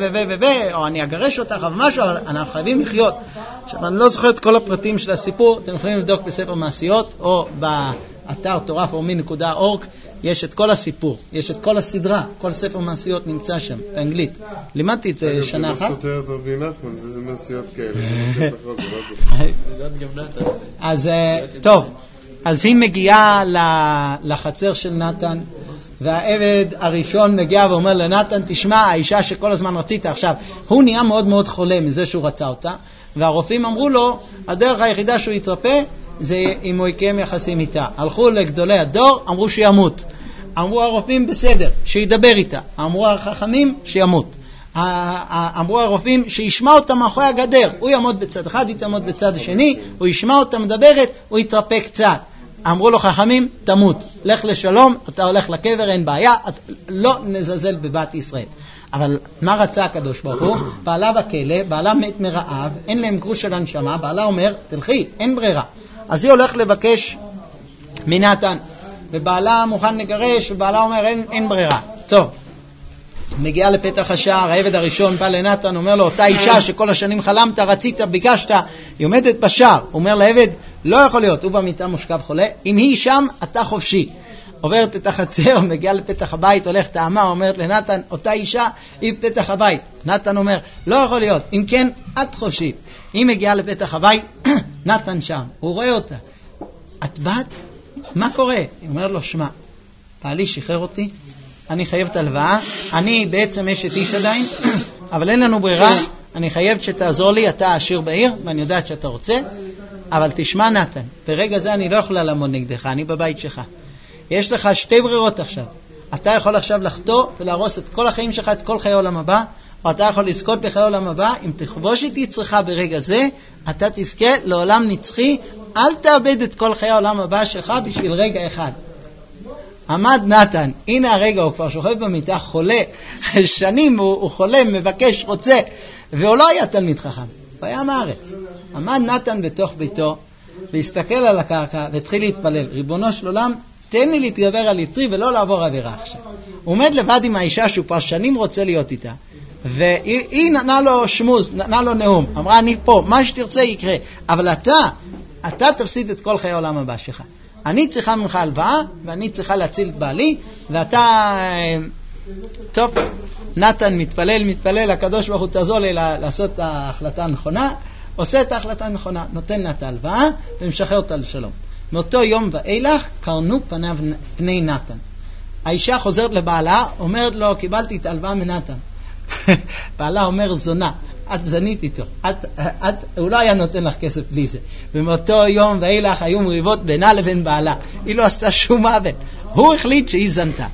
B: או אני אגרש אותך או משהו, אבל אנחנו חייבים לחיות. עכשיו, אני לא זוכר את כל הפרטים של הסיפור, אתם יכולים לבדוק בספר מעשיות, או באתר torah.org, יש את כל הסיפור, יש את כל הסדרה, כל ספר מעשיות נמצא שם, באנגלית. לימדתי את זה שנה אחת.
D: זה לא סותר את רבי נחמן, זה מעשיות כאלה, זה מעשיות אחרות,
B: אז טוב, אז היא מגיעה לחצר של נתן, והעבד הראשון מגיע ואומר לנתן, תשמע, האישה שכל הזמן רצית עכשיו, הוא נהיה מאוד מאוד חולה מזה שהוא רצה אותה, והרופאים אמרו לו, הדרך היחידה שהוא יתרפא, זה אם הוא יקיים יחסים איתה. הלכו לגדולי הדור, אמרו שימות. אמרו הרופאים בסדר, שידבר איתה. אמרו החכמים שימות. אמרו הרופאים שישמע אותה מאחורי הגדר. הוא יעמוד בצד אחד, היא תעמוד בצד השני, הוא ישמע אותה מדברת, הוא יתרפא קצת. אמרו לו חכמים, תמות. לך לשלום, אתה הולך לקבר, אין בעיה, לא נזזל בבת ישראל. אבל מה רצה הקדוש ברוך הוא? בעלה בכלא, בעלה מת מרעב, אין להם גרוש של הנשמה, בעלה אומר, תלכי, אין ברירה. אז היא הולך לבקש מנתן, ובעלה מוכן לגרש, ובעלה אומר אין ברירה. טוב, מגיעה לפתח השער, העבד הראשון בא לנתן, אומר לו, אותה אישה שכל השנים חלמת, רצית, ביקשת, היא עומדת בשער. הוא אומר לעבד, לא יכול להיות, הוא במיטה מושכב חולה, אם היא שם, אתה חופשי. עוברת את החצר, מגיעה לפתח הבית, הולכת טעמה, אומרת לנתן, אותה אישה היא בפתח הבית. נתן אומר, לא יכול להיות, אם כן, את חופשית. היא מגיעה לפתח הבית, נתן שם, הוא רואה אותה. את באת? מה קורה? היא אומרת לו, שמע, בעלי שחרר אותי, אני חייבת הלוואה, אני בעצם אשת איש עדיין, אבל אין לנו ברירה, אני חייבת שתעזור לי, אתה עשיר בעיר, ואני יודעת שאתה רוצה, אבל תשמע נתן, ברגע זה אני לא יכולה לעמוד נגדך, אני בבית שלך. יש לך שתי ברירות עכשיו. אתה יכול עכשיו לחטוא ולהרוס את כל החיים שלך, את כל חיי העולם הבא, או אתה יכול לזכות בחיי העולם הבא. אם תכבוש את יצרך ברגע זה, אתה תזכה לעולם נצחי. אל תאבד את כל חיי העולם הבא שלך בשביל רגע אחד. עמד נתן, הנה הרגע, הוא כבר שוכב במיטה, חולה, שנים הוא חולה, מבקש, רוצה, והוא לא היה תלמיד חכם, הוא היה מארץ. עמד נתן בתוך ביתו, והסתכל על הקרקע, והתחיל להתפלל, ריבונו של עולם, תן לי להתגבר על יצרי ולא לעבור עבירה עכשיו. הוא עומד לבד עם האישה שהוא כבר שנים רוצה להיות איתה, והיא נתנה לו שמוז, נתנה לו נאום, אמרה אני פה, מה שתרצה יקרה, אבל אתה תפסיד את כל חיי העולם הבא שלך. אני צריכה ממך הלוואה, ואני צריכה להציל את בעלי, ואתה, טוב, נתן מתפלל, הקדוש ברוך הוא תעזור לי לעשות את ההחלטה הנכונה, עושה את ההחלטה הנכונה, נותן לה את ההלוואה, ומשחרר אותה לשלום. מאותו יום ואילך קרנו פני נתן. האישה חוזרת לבעלה, אומרת לו, קיבלתי את ההלוואה מנתן. בעלה אומר, זונה, את זנית איתו, הוא לא היה נותן לך כסף בלי זה. ומאותו יום ואילך היו מריבות בינה לבין בעלה, היא לא עשתה שום עוול, הוא החליט שהיא זנתה.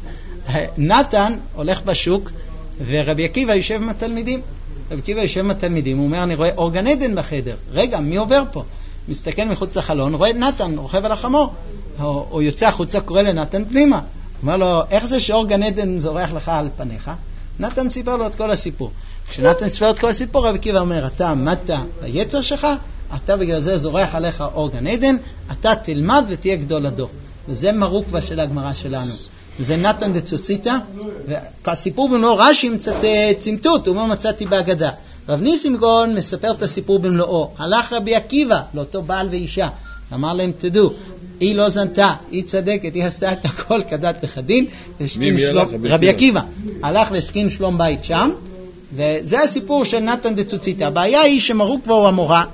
B: נתן הולך בשוק, ורבי עקיבא יושב עם התלמידים. רבי עקיבא יושב עם התלמידים, הוא אומר, אני רואה אור גן עדן בחדר, רגע, מי עובר פה? מסתכל מחוץ לחלון, רואה את נתן, רוכב על החמור, הוא יוצא החוצה, קורא לנתן פנימה, אומר לו, איך זה שאור גן עדן זורח לך על פניך? נתן סיפר לו את כל הסיפור. כשנתן סיפר את כל הסיפור, רבי עקיבא אומר, אתה עמדת ביצר שלך, אתה בגלל זה זורח עליך אור גן עדן, אתה תלמד ותהיה גדול הדור. וזה מרוקווה של הגמרא שלנו. זה נתן דצוציתא, והסיפור במלואו רש"י מצאת צמתות, הוא אומר מצאתי בהגדה. רב ניסים גאון מספר את הסיפור במלואו. הלך רבי עקיבא לאותו בעל ואישה, אמר להם תדעו, היא לא זנתה, היא צדקת, היא עשתה את הכל כדת וכדין. רבי עקיבא הלך לשכין שלום בית שם, וזה הסיפור של נתן דצוציתא. הבעיה היא שמרו כבר הוא המורה,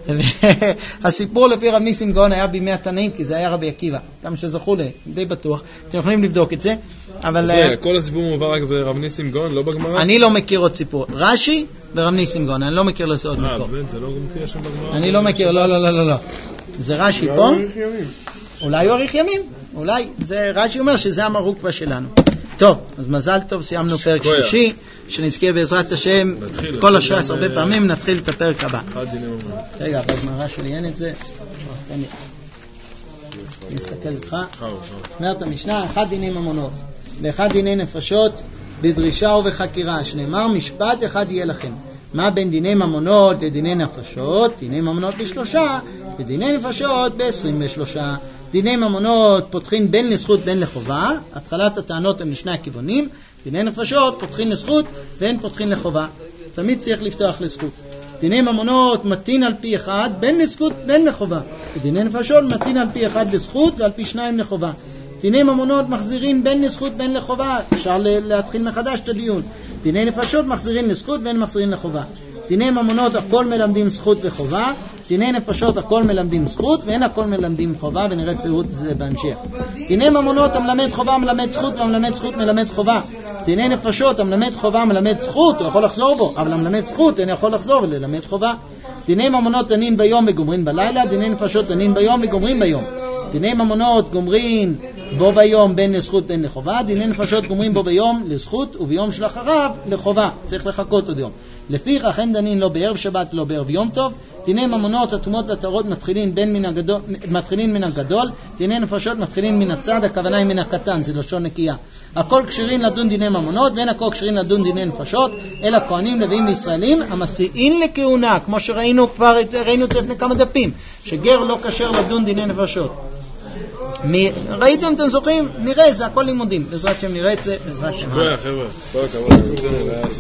B: והסיפור לפי רב ניסים גאון היה בימי התנאים, כי זה היה רבי עקיבא, כמה שזכו לי, די בטוח, אתם יכולים לבדוק את זה. אבל
A: כל הסיפור מובא רק ברב ניסים גאון, לא בגמרא?
B: אני לא מכיר עוד סיפור, רש"י ורב ניסים גאון, אני לא מכיר לזה עוד מקור.
A: באמת, זה לא מופיע שם בגמרא?
B: אני לא מכיר, לא. זה רש"י פה, אולי הוא אריך ימים, אולי, זה רש"י אומר שזה המרוקווה שלנו. טוב, אז מזל טוב, סיימנו פרק שלישי, שנזכה בעזרת השם את כל הש"ס הרבה פעמים, נתחיל את הפרק הבא. רגע, בגמרא שלי אין את זה, אני מסתכל איתך. אומרת המשנה, 1 דיני ממונות ו1 דיני נפשות בדרישה ובחקירה, שנאמר משפט אחד יהיה לכם. מה בין דיני ממונות לדיני נפשות? דיני ממונות ב3 ודיני נפשות ב23. דיני ממונות פותחים בין לזכות בין לחובה, התחלת הטענות הן לשני הכיוונים. דיני נפשות פותחים לזכות והן פותחים לחובה, תמיד צריך לפתוח לזכות. דיני ממונות מתין על פי אחד בין לזכות בין לחובה, דיני נפשות מתין על פי אחד לזכות ועל פי 2 לחובה. דיני ממונות מחזירים בין לזכות בין לחובה, אפשר להתחיל מחדש את הדיון. דיני נפשות מחזירים לזכות ואין מחזירים לחובה. דיני ממונות הכל מלמדים זכות וחובה, דיני נפשות הכל מלמדים זכות ואין הכל מלמדים חובה, ונראה פירוט זה בהמשך. דיני ממונות המלמד חובה מלמד זכות, והמלמד זכות מלמד חובה. דיני נפשות המלמד חובה מלמד זכות, הוא יכול לחזור בו, אבל המלמד זכות אין יכול לחזור וללמד חובה. דיני ממונות דנים ביום וגומרים בלילה, דיני נפשות דנים ביום וגומרים ביום. דיני ממונות גומרים בו ביום בין לזכות בין לחובה, דיני נפשות גומרים בו ביום לזכות וביום שלאחריו לחובה, צריך לחכות עוד יום. לפיכך אין דנין לא בערב שבת לא בערב יום טוב. דיני ממונות התאומות לטהרות מתחילים מן הגדול, דיני נפשות מתחילים מן הצד, הכוונה היא מן הקטן, זה לשון נקייה. הכל קשירים לדון דיני ממונות ואין הכל קשירים לדון דיני נפשות, אלא כהנים לוויים לישראלים המסיעים לכהונה, כמו שראינו כבר ראינו את זה לפני כמה דפים, שגר לא כשר לדון דיני נפשות. ראיתם, אתם זוכרים? נראה, זה הכל לימודים, בעזרת שם נראה את זה, בעזרת שם.
A: חבר'ה, כל הכבוד.